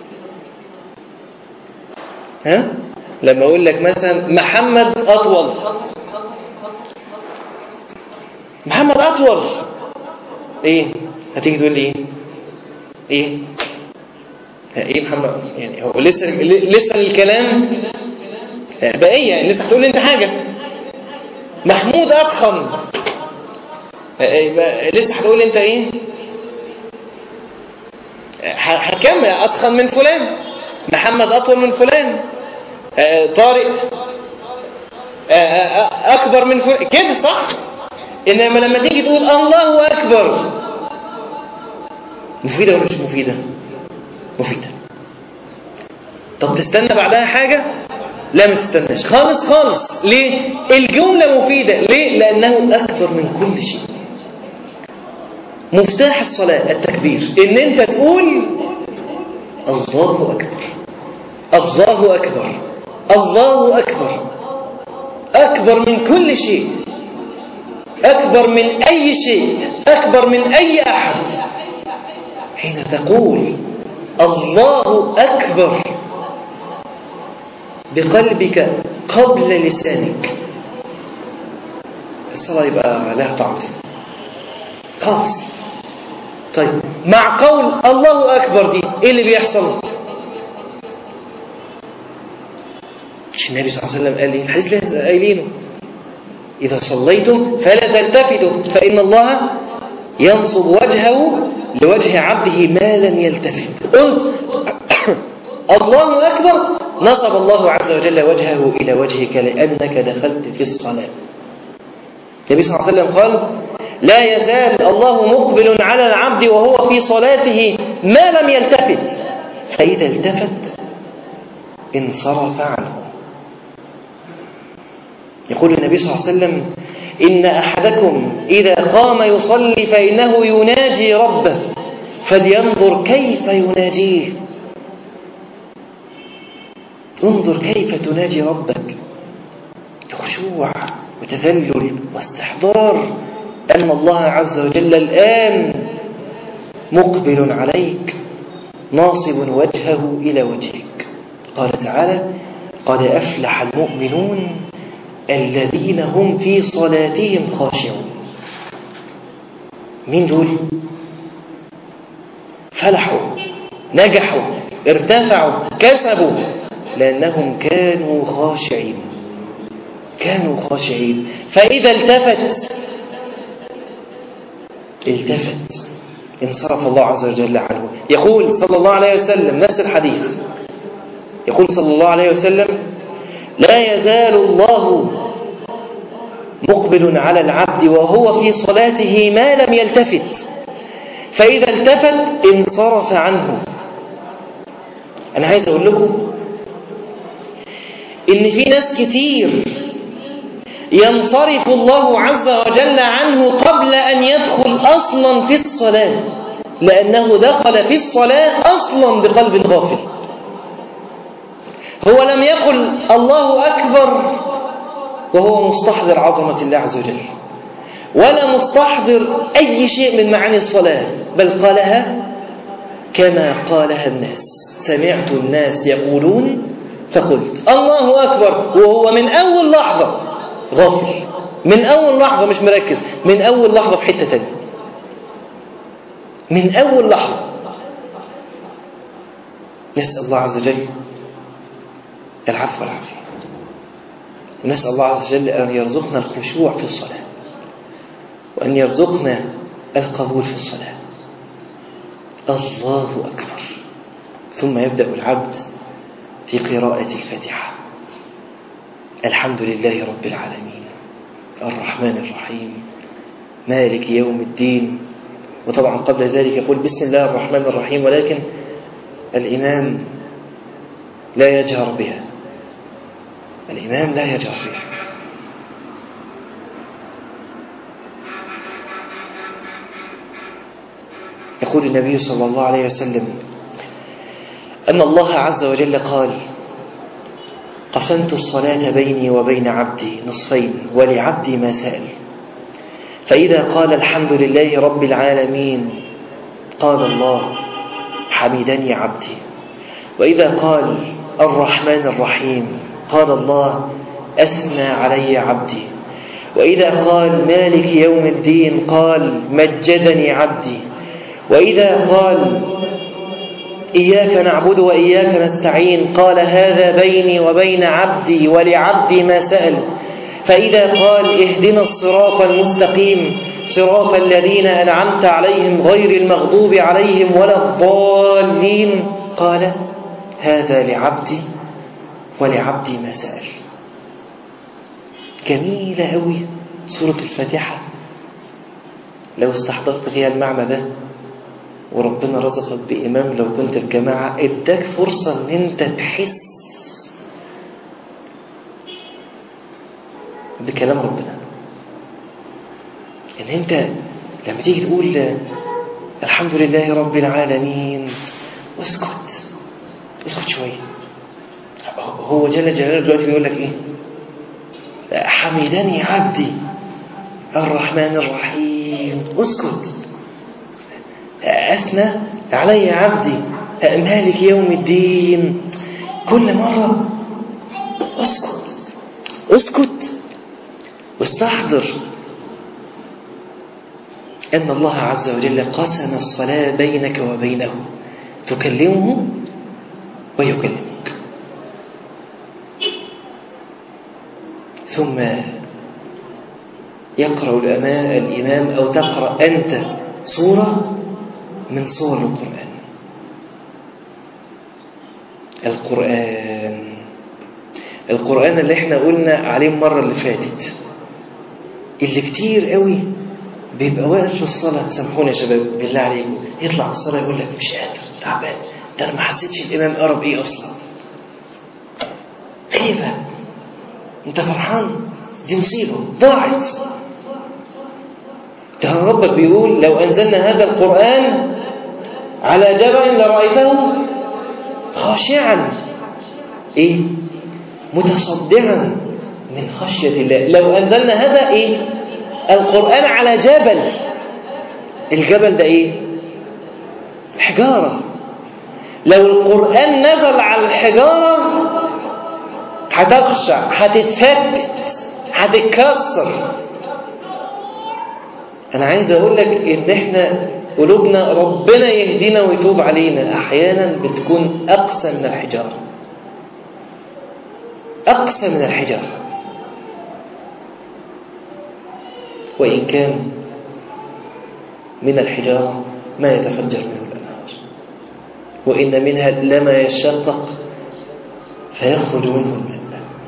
ها؟ لما أقول لك مثلا محمد أطول، محمد أطول، إيه؟ هتيجي تقول لي إيه؟ إيه؟ إيه محمد؟ يعني هو لسه لسه الكلام بقية، يعني لسه هتقول لي أنت حاجة. محمود أضخم، لسه هتقول لي أنت إيه؟ هكمل أضخم من فلان، محمد أطول من فلان، طارق أكبر من فلان، كده صح؟ إنما لما تيجي تقول الله أكبر، مفيدة ولا مش مفيدة؟ مفيدة. طب تستنى بعدها حاجة؟ لا، ما تستناش خالص خالص. ليه؟ الجملة مفيدة. ليه؟ لأنه أكبر من كل شيء. مفتاح الصلاة التكبير، إن أنت تقول الله أكبر، الله أكبر، الله أكبر، أكبر من كل شيء، أكبر من أي شيء، أكبر من أي أحد. حين تقول الله أكبر بقلبك قبل لسانك، الصلاة يبقى لها طعم خالص. طيب مع قول الله أكبر دي إيه اللي بيحصل؟ مش النبي صلى الله عليه وسلم قال لي الحديث اللي قايلينه إذا صليتم فلا تلتفتوا فإن الله ينصب وجهه لوجه عبده ما لم يلتفت. قلت الله أكبر نصب الله عز وجل وجهه إلى وجهك لأنك دخلت في الصلاة. النبي صلى الله عليه وسلم قال لا يزال الله مقبل على العبد وهو في صلاته ما لم يلتفت، فإذا التفت انصرف عنه. يقول النبي صلى الله عليه وسلم إن أحدكم إذا قام يصلي فإنه يناجي ربه فلينظر كيف يناجيه. انظر كيف تناجي ربك بخشوع وتذلل واستحضار أن الله عز وجل الآن مقبل عليك ناصب وجهه إلى وجهك. قال تعالى قد أفلح المؤمنون الذين هم في صلاتهم خاشعون. مين دول؟ فلحوا، نجحوا، ارتفعوا، كسبوا لأنهم كانوا خاشعين، كانوا خاشعين. فإذا التفت التفت انصرف الله عز وجل عنه. يقول صلى الله عليه وسلم نفس الحديث، يقول صلى الله عليه وسلم لا يزال الله مقبل على العبد وهو في صلاته ما لم يلتفت، فإذا التفت انصرف عنه. أنا عايز أقول لكم إن في ناس كتير ينصرف الله عز وجل عنه قبل أن يدخل أصلا في الصلاة، لأنه دخل في الصلاة أصلا بقلب غافل. هو لم يقل الله أكبر وهو مستحضر عظمة الله عز وجل ولا مستحضر أي شيء من معاني الصلاة، بل قالها كما قالها الناس. سمعت الناس يقولون فقلت الله أكبر، وهو من أول لحظة غافل، من أول لحظة مش مركز، من أول لحظة في حتة تانية، من أول لحظة. نسأل الله عز وجل العفو والعافية، ونسأل الله عز وجل أن يرزقنا الخشوع في الصلاة وأن يرزقنا القبول في الصلاة. الله أكبر، ثم يبدأ العبد في قراءة الفاتحة. الحمد لله رب العالمين الرحمن الرحيم مالك يوم الدين. وطبعا قبل ذلك يقول بسم الله الرحمن الرحيم، ولكن الإمام لا يجهر بها، الإمام لا يجهر بها. يقول النبي صلى الله عليه وسلم أن الله عز وجل قال قسمت الصلاة بيني وبين عبدي نصفين ولعبدي ما سأل، فإذا قال الحمد لله رب العالمين قال الله حمدني عبدي، وإذا قال الرحمن الرحيم قال الله أثنى علي عبدي، وإذا قال مالك يوم الدين قال مجدني عبدي، وإذا قال إياك نعبد وإياك نستعين قال هذا بيني وبين عبدي ولعبدي ما سأل، فإذا قال اهدنا الصراط المستقيم صراط الذين أنعمت عليهم غير المغضوب عليهم ولا الضالين قال هذا لعبدي ولعبدي ما سأل. جميلة أوي سورة الفاتحة لو استحضرت فيها المعنى ده، وربنا رزقك بإمام لو كنت في جماعة اداك فرصة ان انت تحس بكلام ربنا، ان انت لما تيجي تقول الحمد لله رب العالمين اسكت اسكت شوية. هو جل جلاله دلوقتي بيقول لك ايه؟ حمدني عبدي الرحمن الرحيم اسكت، أثنى علي عبدي مالك يوم الدين. كل مرة اسكت اسكت واستحضر أن الله عز وجل قسم الصلاة بينك وبينه، تكلمه ويكلمك. ثم يقرأ الإمام أو تقرأ أنت سورة من صور القرآن. القرآن القرآن اللي احنا قلنا عليه المرة اللي فاتت، اللي كتير قوي بيبقى واقف في الصلاة، سامحوني يا شباب بالله عليكم، يطلع الصلاة يقول لك مش قادر تعبان، ده انا ما حسيتش الإمام قرب ايه أصلا. خيبة، انت فرحان، دي مصيبة ضاعت. ده ربك بيقول لو أنزلنا هذا القرآن على جبل لرأيته خاشعا ايه متصدعا من خشية الله. لو أنزلنا هذا ايه القرآن على جبل، الجبل ده ايه حجارة، لو القرآن نزل على الحجارة هتخشع، هتتثبت، هتتكسر. أنا عايز أقول لك إن إحنا قلوبنا ربنا يهدينا ويتوب علينا أحيانا بتكون أقسى من الحجارة، أقسى من الحجارة. وإن كان من الحجارة ما يتفجر منه الأنهار، وإن منها لما يشقق فيخرج منه الماء،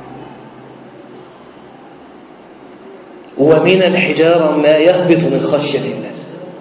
ومن الحجارة ما يهبط من خشية الله.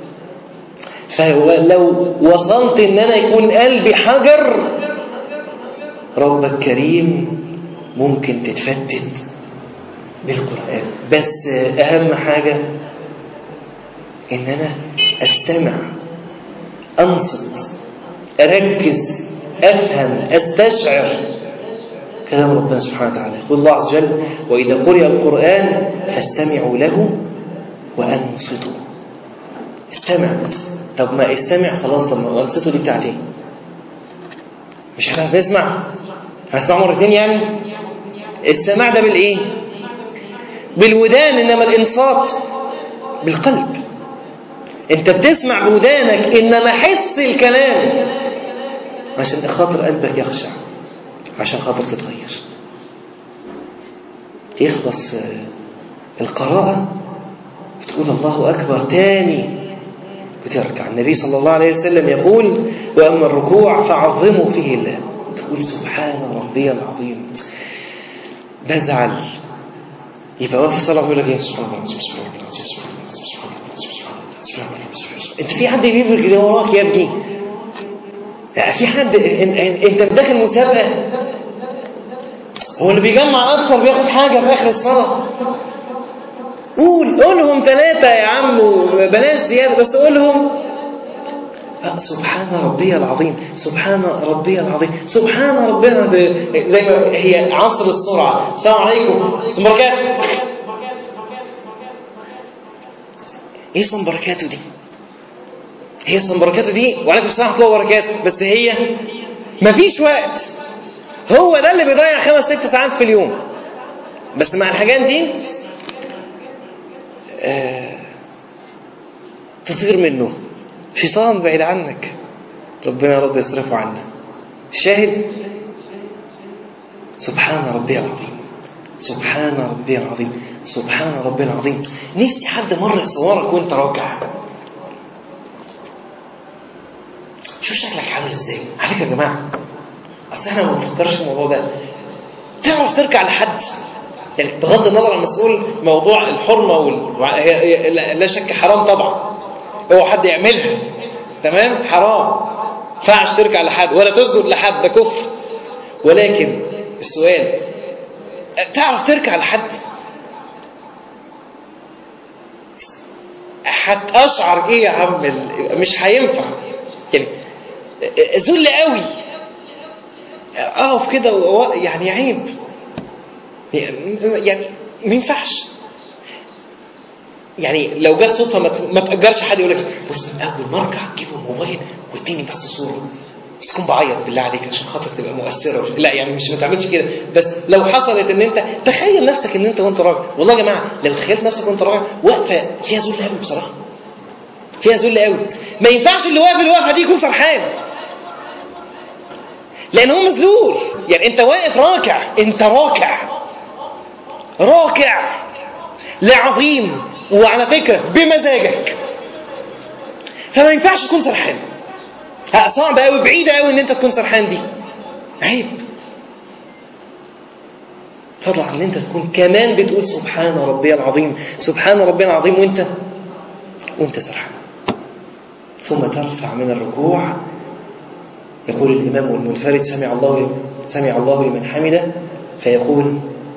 فلو وصلت إن أنا يكون قلبي حجر، ربك كريم ممكن تتفتت بالقرآن. بس أهم حاجة إن أنا أستمع، أنصت، أركز، أفهم، أستشعر كلام ربنا سبحانه وتعالى. يقول الله عز وجل وإذا قرئ القرآن فاستمعوا له وأنصتوا. استمع. طب ما استمع خلاص، طب ما أنصتوا دي بتاعتي مش احنا هنسمع هنسمع مرتين يعني. السماع ده بالإيه؟ بالودان، إنما الإنصات بالقلب. أنت بتسمع بودانك، إنما حس الكلام عشان خاطر قلبك يخشع، عشان خاطر تتغير. يخلص القراءة بتقول الله أكبر، تاني بتركع. النبي صلى الله عليه وسلم يقول وأما الركوع فعظموا فيه الله، تقول سبحان ربي العظيم. بزعل يبقى واقف الصلاة ويقول لك ايه سبحان الله سبحان الله سبحان الله سبحان الله سبحان الله. انت في حد بيفرق اللي وراك يا ابني؟ في حد انت داخل مسابقة؟ هو اللي بيجمع اكثر بياخد حاجة في اخر الصلاة. قول قولهم ثلاثة يا عم وبلاش زيادة، بس قولهم سبحان ربي العظيم، سبحان ربي العظيم، سبحان ربنا. زي ما هي عصر السرعة. السلام عليكم سمبركاته. ايه سمبركاته دي؟ هي سمبركاته دي وعليكم السلام ورحمة الله وبركاته، بس هي مفيش وقت. هو ده اللي بيضيع خمس ست ساعات في اليوم. بس مع الحاجات دي آه تصير منه شيطان بعيد عنك، ربنا رب يصرفه عنا. الشاهد سبحان ربي العظيم، سبحان ربي العظيم، سبحان ربي العظيم. نفسي حد مرة يصورك وانت راكع، شوف شكلك عامل ازاي. عليك يا جماعة، اصل احنا ما بنفكرش في الموضوع ده. تعرف تركع لحد يعني بغض النظر عن المسؤول موضوع الحرمة وال... لا شك حرام طبعا، هو حد يعملها تمام حرام، فاعش تركع لحد ولا تسجد لحد، ده كفر. ولكن السؤال تعرف تركع لحد؟ هتشعر ايه يا عم؟ مش هينفع يعني، ذل قوي اقف كده يعني عيب يعني، ما ينفعش يعني. لو جت صوتها ما تأجرش حد يقول لك بص اول ما ارجع تجيب الموبايل واديني بس الصوره، بس تكون بعيط بالله عليك عشان خاطر تبقى مؤثرة. لا يعني مش ما تعملش كده، بس لو حصلت ان انت تخيل نفسك ان انت وانت راجع. والله يا جماعة لو تخيلت نفسك وانت راجع وقفة فيها ذل قوي بصراحة، فيها ذل قوي، ما ينفعش اللي واقف الوقفة دي يكون فرحان، لان هو مذلول. يعني انت واقف راكع، انت راكع راكع لعظيم، وعلى فكرة بمزاجك، فما ينفعش تكون سرحان. صعب قوي، بعيدة قوي ان انت تكون سرحان، دي عيب. فضلا عن ان انت تكون كمان بتقول سبحان ربي العظيم، سبحان ربي العظيم وانت وانت سرحان. ثم ترفع من الركوع، يقول الإمام والمنفرد سمع الله سمع الله لمن حمده، فيقول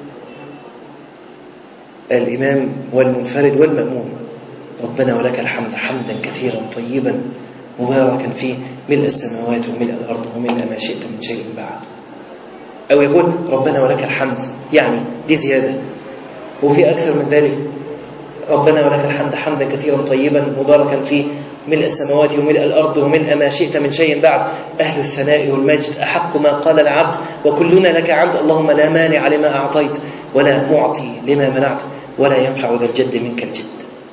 الإمام والمنفرد والمأموم ربنا ولك الحمد حمدا كثيرا طيبا مباركا فيه ملء السماوات وملء الأرض وملء ما شئت من شيء بعد. أو يقول ربنا ولك الحمد، يعني دي زيادة، وفي أكثر من ذلك ربنا ولك الحمد حمدا كثيرا طيبا مباركا فيه ملء السماوات وملء الأرض وملء ما شئت من شيء بعد. أهل الثناء والمجد أحق ما قال العبد وكلنا لك عبد، اللهم لا مانع لما أعطيت ولا معطي لما منعت ولا ينفع ذا الجد منك الجد.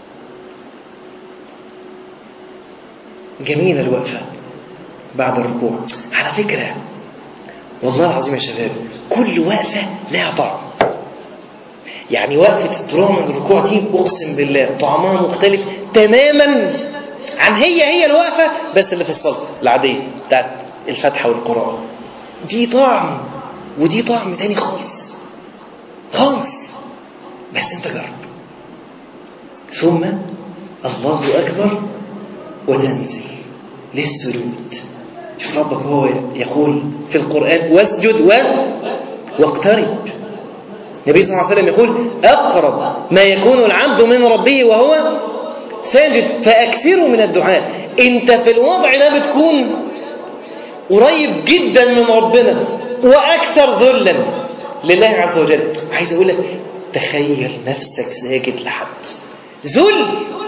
جميلة الوقفة بعد الركوع. على فكرة والله العظيم يا شباب كل وقفة لها طعم. يعني وقفة الطلوع من الركوع دي أقسم بالله طعمها مختلف تماما عن هي هي الوقفة بس اللي في الصلاة العادية بتاعت الفتحة والقراءة. دي طعم ودي طعم تاني خالص خالص، بس انت جرب. ثم الله أكبر وتنزل للسجود. شوف ربك هو يقول في القرآن واسجد و... واقترب. النبي صلى الله عليه وسلم يقول أقرب ما يكون العبد من ربه وهو ساجد فأكثروا من الدعاء. انت في الوضع ده بتكون قريب جدا من ربنا وأكثر ذلا لله عز وجل. عايز أقول لك تخيل نفسك ساجد لحد ذل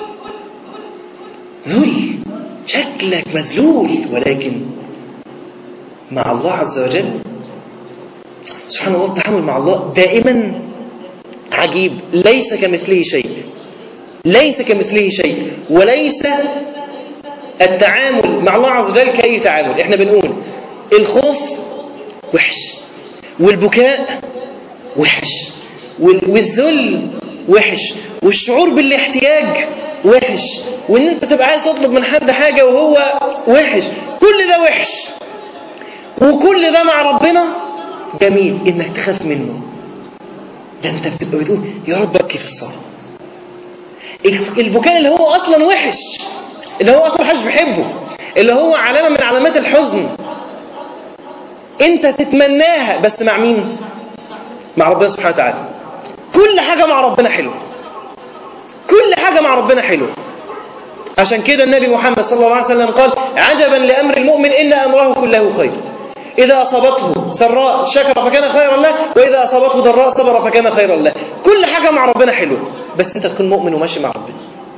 ذل شكلك مذلول، ولكن مع الله عز وجل سبحان الله التعامل مع الله دائما عجيب. ليس كمثله شيء، ليس كمثله شيء، وليس التعامل مع الله عز وجل كأي تعامل. احنا بنقول الخوف وحش، والبكاء وحش، والذل وحش، والشعور بالاحتياج وحش، وان انت تبقى عايز تطلب من حد حاجة وهو وحش. كل ده وحش، وكل ده مع ربنا جميل انك تخاف منه. ده انت بتبقى بتقول يا رب ابكي في الصلاة. البكاء اللي هو اصلا وحش، اللي هو اصلا حاجة بيحبه، اللي هو علامة من علامات الحزن، انت تتمناها بس مع مين؟ مع ربنا سبحانه وتعالى. كل حاجة مع ربنا حلوة، كل حاجة مع ربنا حلوة. عشان كده النبي محمد صلى الله عليه وسلم قال عجبا لأمر المؤمن إن أمره كله خير، إذا أصابته سراء شكر فكان خيرا له، وإذا أصابته ضراء صبر فكان خيرا له. كل حاجة مع ربنا حلوة، بس أنت تكون مؤمن وماشي مع ربنا.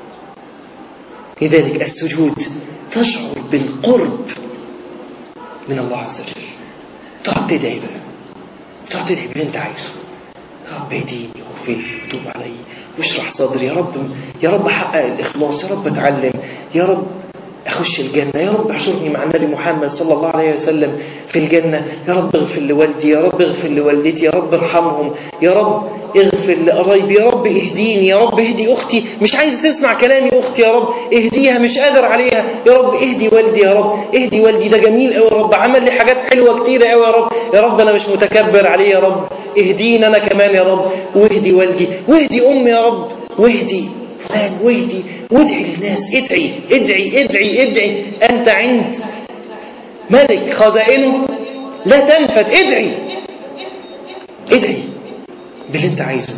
لذلك السجود تشعر بالقرب من الله عز وجل. تقعد تدعي بقى، تقعد تدعي باللي أنت عايزه. يا رب اهديني واغفر لي وتوب علي واشرح صدري، يا رب يا رب احقق الاخلاص، يا رب اتعلم، يا رب اخش الجنه، يا رب احشرني مع النبي محمد صلى الله عليه وسلم في الجنه، يا رب اغفر لوالدي، يا رب اغفر لوالدتي، يا رب ارحمهم، يا رب اغفر لقرايبي، يا رب اهديني، يا رب اهدي اختي مش عايزه تسمع كلامي اختي، يا رب اهديها مش قادر عليها، يا رب اهدي والدي، يا رب اهدي والدي ده جميل قوي، يا رب عمل لي حاجات حلوه كتيره قوي، يا رب يا رب انا مش متكبر عليه، يا رب اهديني انا كمان يا رب، واهدي والدي واهدي امي يا رب، واهدي فلان واهدي، وادعي للناس، ادعي ادعي ادعي ادعي. انت عند ملك خزائنه لا تنفد، ادعي ادعي باللي انت عايزه.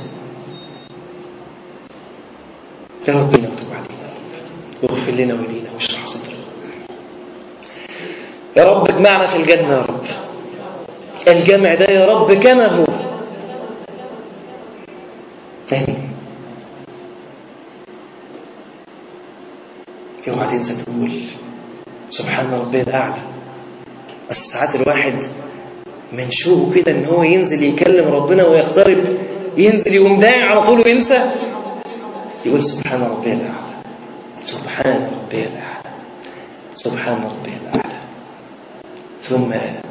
يا ربنا وتوب علينا واغفر لنا واهدينا واشرح صدرنا. يا رب اجمعنا في الجنة يا رب. الجمع ده يا رب كما هو. ثاني اوعى تنسى تقول سبحان ربي الأعلى بس ساعات الواحد من شوقه كده ان هو ينزل يكلم ربنا ويقترب، ينزل يقوم داعي على طول وينسى، يقول سبحان ربي الأعلى، سبحان ربي الأعلى، سبحان ربي الأعلى. ثم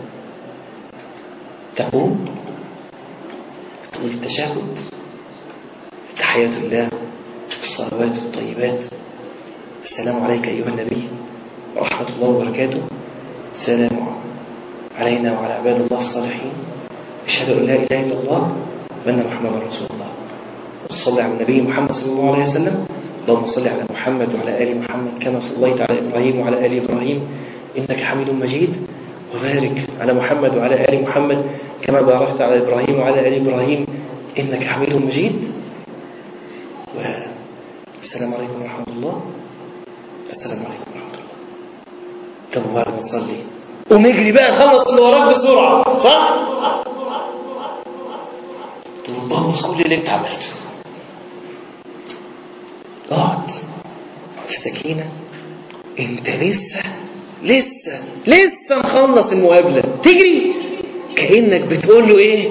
تقوم تقول التشهد، تحيات الله، الصلوات الطيبات، السلام عليك أيها النبي ورحمة الله وبركاته، السلام علينا وعلى عباد الله الصالحين، أشهد أن لا إله إلا الله وأن محمدا رسول الله. وصلي على النبي محمد صلى الله عليه وسلم، اللهم صل على محمد وعلى آل محمد كما صليت على إبراهيم وعلى آل إبراهيم إنك حميد مجيد، وبارك على محمد وعلى آل محمد كما باركت على إبراهيم وعلى آل إبراهيم إنك حميد مجيد. والسلام عليكم ورحمة الله، السلام عليكم ورحمة الله. طب وبعد ما نصلي قوم اجري بقى خلص اللي وراك بسرعة، صح؟ تقول بوظ كل اللي انت عملته. اقعد في سكينة، انت لسه لسه لسه مخلص المقابلة، تجري كأنك بتقول له ايه؟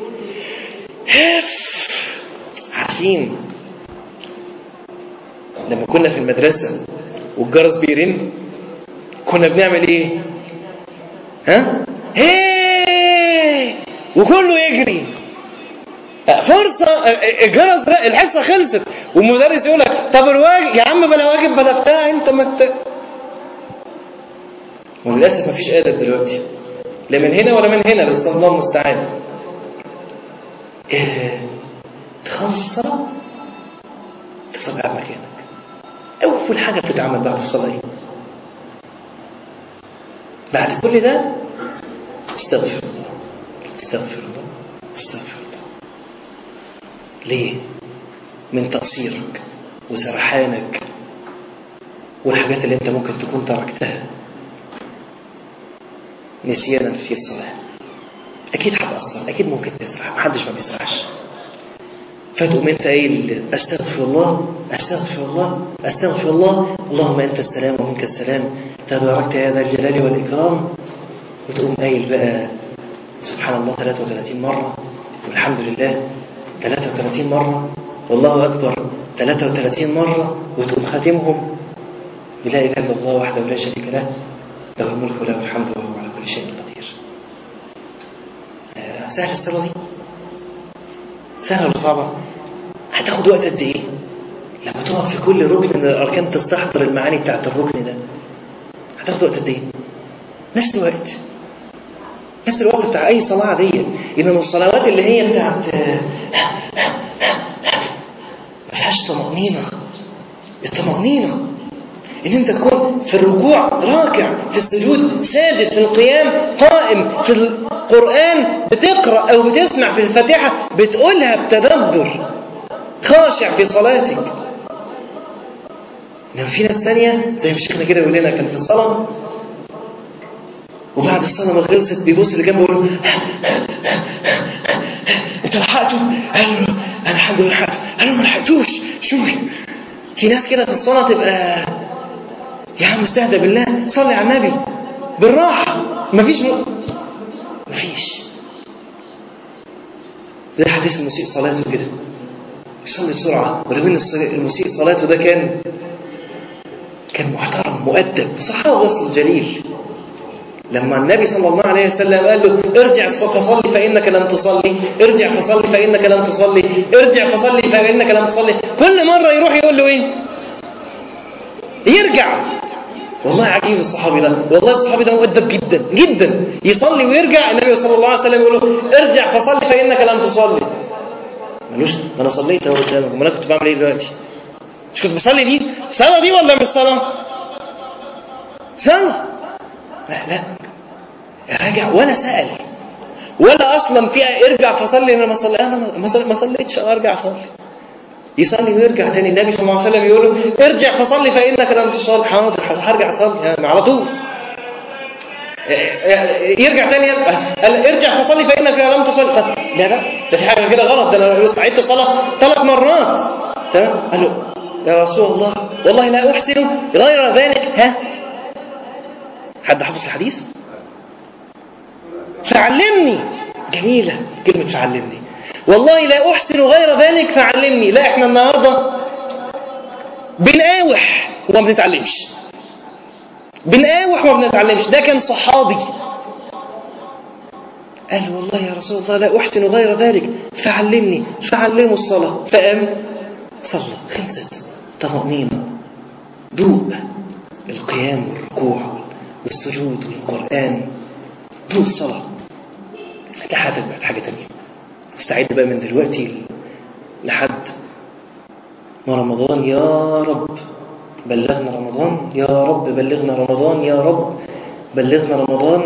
هف. عارفين لما كنا في المدرسة والجرس بيرن كنا بنعمل ايه؟ ها؟ هيه وكله يجري، فرصة الجرس الحصة خلصت والمدرس يقول لك طب الواجب يا عم، بلا واجب بلا بتاع، انت مت... وللأسف مفيش آدب دلوقتي، لا من هنا ولا من هنا، بس الله المستعان. إيه؟ تخلص الصلاة تفضل قاعد مكانك. أول حاجة بتتعمل بعد الصلاة ايه؟ بعد كل ده استغفر الله، استغفر الله، استغفر الله. ليه؟ من تقصيرك وسرحانك والحاجات اللي انت ممكن تكون تركتها نسيانا في الصلاة. اكيد هتأثر، اكيد ممكن تسرح، محدش ما بيسرحش. فتقوم انت قايل استغفر الله، استغفر الله، استغفر الله، اللهم انت السلام ومنك السلام، تباركت يا ذا الجلال والإكرام. وتقوم قايل بقى سبحان الله ثلاثة وثلاثين مرة، والحمد لله ثلاثة وثلاثين مرة، والله أكبر ثلاثة وثلاثين مرة، وتقوم خاتمهم بلا إله إلا الله وحده لا شريك له، له الملك وله الحمد وهو على كل شيء قدير. سهل الصلاة دي؟ سهلة ولا صعبة؟ هتاخد وقت قد إيه؟ لما تقف في كل ركن من الأركان تستحضر المعاني بتاعت الركن ده هتاخد وقت قد إيه؟ نفس الوقت، نفس الوقت بتاع أي صلاة عادية. إنما الصلوات اللي هي بتاعت ما فيهاش طمأنينة. الطمأنينة إن أنت تكون في الركوع راكع، في السجود ساجد، في القيام قائم، في القرآن بتقرأ أو بتسمع في الفاتحة بتقولها بتدبر، خاشع في صلاتك. إنما في ناس تانية زي ما شيخنا كده يقول لنا كان في الصلاة وبعد الصلاة ما خلصت بيبص اللي جنبه يقول له انت لحقته؟ قال له انا الحمد لله لحقته. قال له ما لحقتوش. شو في ناس كده في الصلاة تبقى يا عم استهدى بالله، صلي على النبي بالراحة، مفيش م... مفيش زي حديث المسيء صلاته كده، يصلي بسرعة. ولو ان المسيء صلاته ده كان كان محترم مؤدب صحابي وصل الجليل، لما النبي صلى الله عليه وسلم قال له ارجع فصلي فإنك لم تصلي، ارجع فصلي فإنك لم تصلي، ارجع فصلي فإنك لم تصلي، كل مرة يروح يقول له ايه؟ يرجع. والله عجيب الصحابي ده، والله الصحابي ده مؤدب جدا جدا، يصلي ويرجع. النبي صلى الله عليه وسلم يقول له ارجع فصلي فإنك لم تصلي. مالوش انا صليت اهو قدامك، امال انا كنت بعمل ايه دلوقتي؟ مش كنت بصلي دي؟ صلاة دي ولا مش صلاة؟ صلاة. لا لا راجع ولا سأل ولا أصلا فيها ارجع فصلي. أنا ما صلي أنا ما صليتش أنا أرجع أصلي. يصلي ويرجع تاني. النبي صلى الله عليه وسلم يقول له ارجع فصلي فإنك لم تصلي. حاضر هرجع أصلي يعني على طول. يرجع تاني قال ارجع فصلي فإنك لم تصلي. لا لا ده في حاجة كده غلط، ده أنا صعدت صلاة ثلاث مرات. تمام. قال له يا رسول الله والله لا أحسن غير ذلك. ها حد حفظ الحديث؟ فعلمني. جميلة كلمة فعلمني. والله لا أحسن غير ذلك فعلمني. لا، احنا النهاردة بنقاوح وما بنتعلمش، بنقاوح وما بنتعلمش. ده كان صحابي قال والله يا رسول الله لا أحسن غير ذلك فعلمني، فعلمه الصلاة، فقام صلى، خلصت. طمأنينة، دوء القيام والركوع والسجود والقرآن، دوء الصلاة. لحد بعد حاجة تانية، استعد بقى من دلوقتي لحد ما رمضان. يا رب بلغنا رمضان، يا رب بلغنا رمضان، يا رب بلغنا رمضان.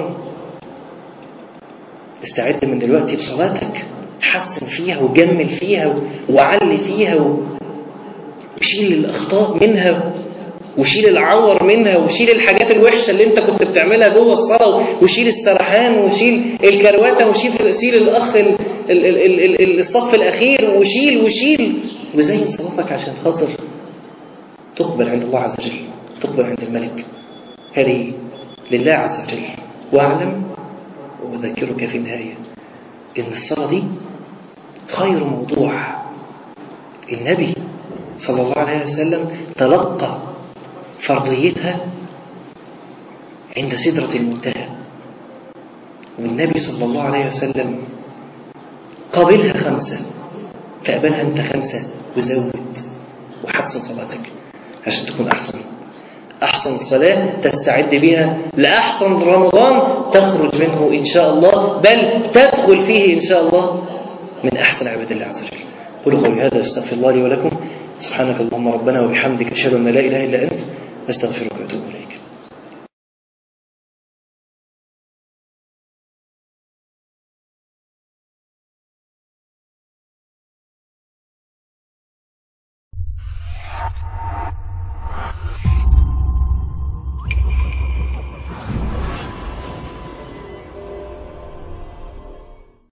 استعد من دلوقتي بصلاتك، حسن فيها وجمل فيها وعلي فيها وشيل الأخطاء منها وشيل العور منها وشيل الحاجات الوحشة اللي انت كنت بتعملها جوه الصلاة، وشيل السرحان وشيل الكرواتة وشيل شيل الأخ ال ال ال ال الصف الأخير وشيل وشيل وزين صلاتك عشان خاطر تقبل عند الله عز وجل، تقبل عند الملك. هذه لله عز وجل. واعلم وأذكرك في النهاية إن الصلاة دي خير موضوع. النبي صلى الله عليه وسلم تلقى فرضيتها عند سدرة المنتهى، والنبي صلى الله عليه وسلم قابلها خمسة، فقبلها أنت خمسة وزود وحسن صلاتك عشان تكون أحسن أحسن صلاة تستعد بها لأحسن رمضان تخرج منه إن شاء الله، بل تدخل فيه إن شاء الله من أحسن عباد الله عز وجل. قولوا قولي هذا استغفر الله لي ولكم. سبحانك اللهم ربنا وبحمدك أشهد أن لا إله إلا أنت أستغفرك وأتوب إليك.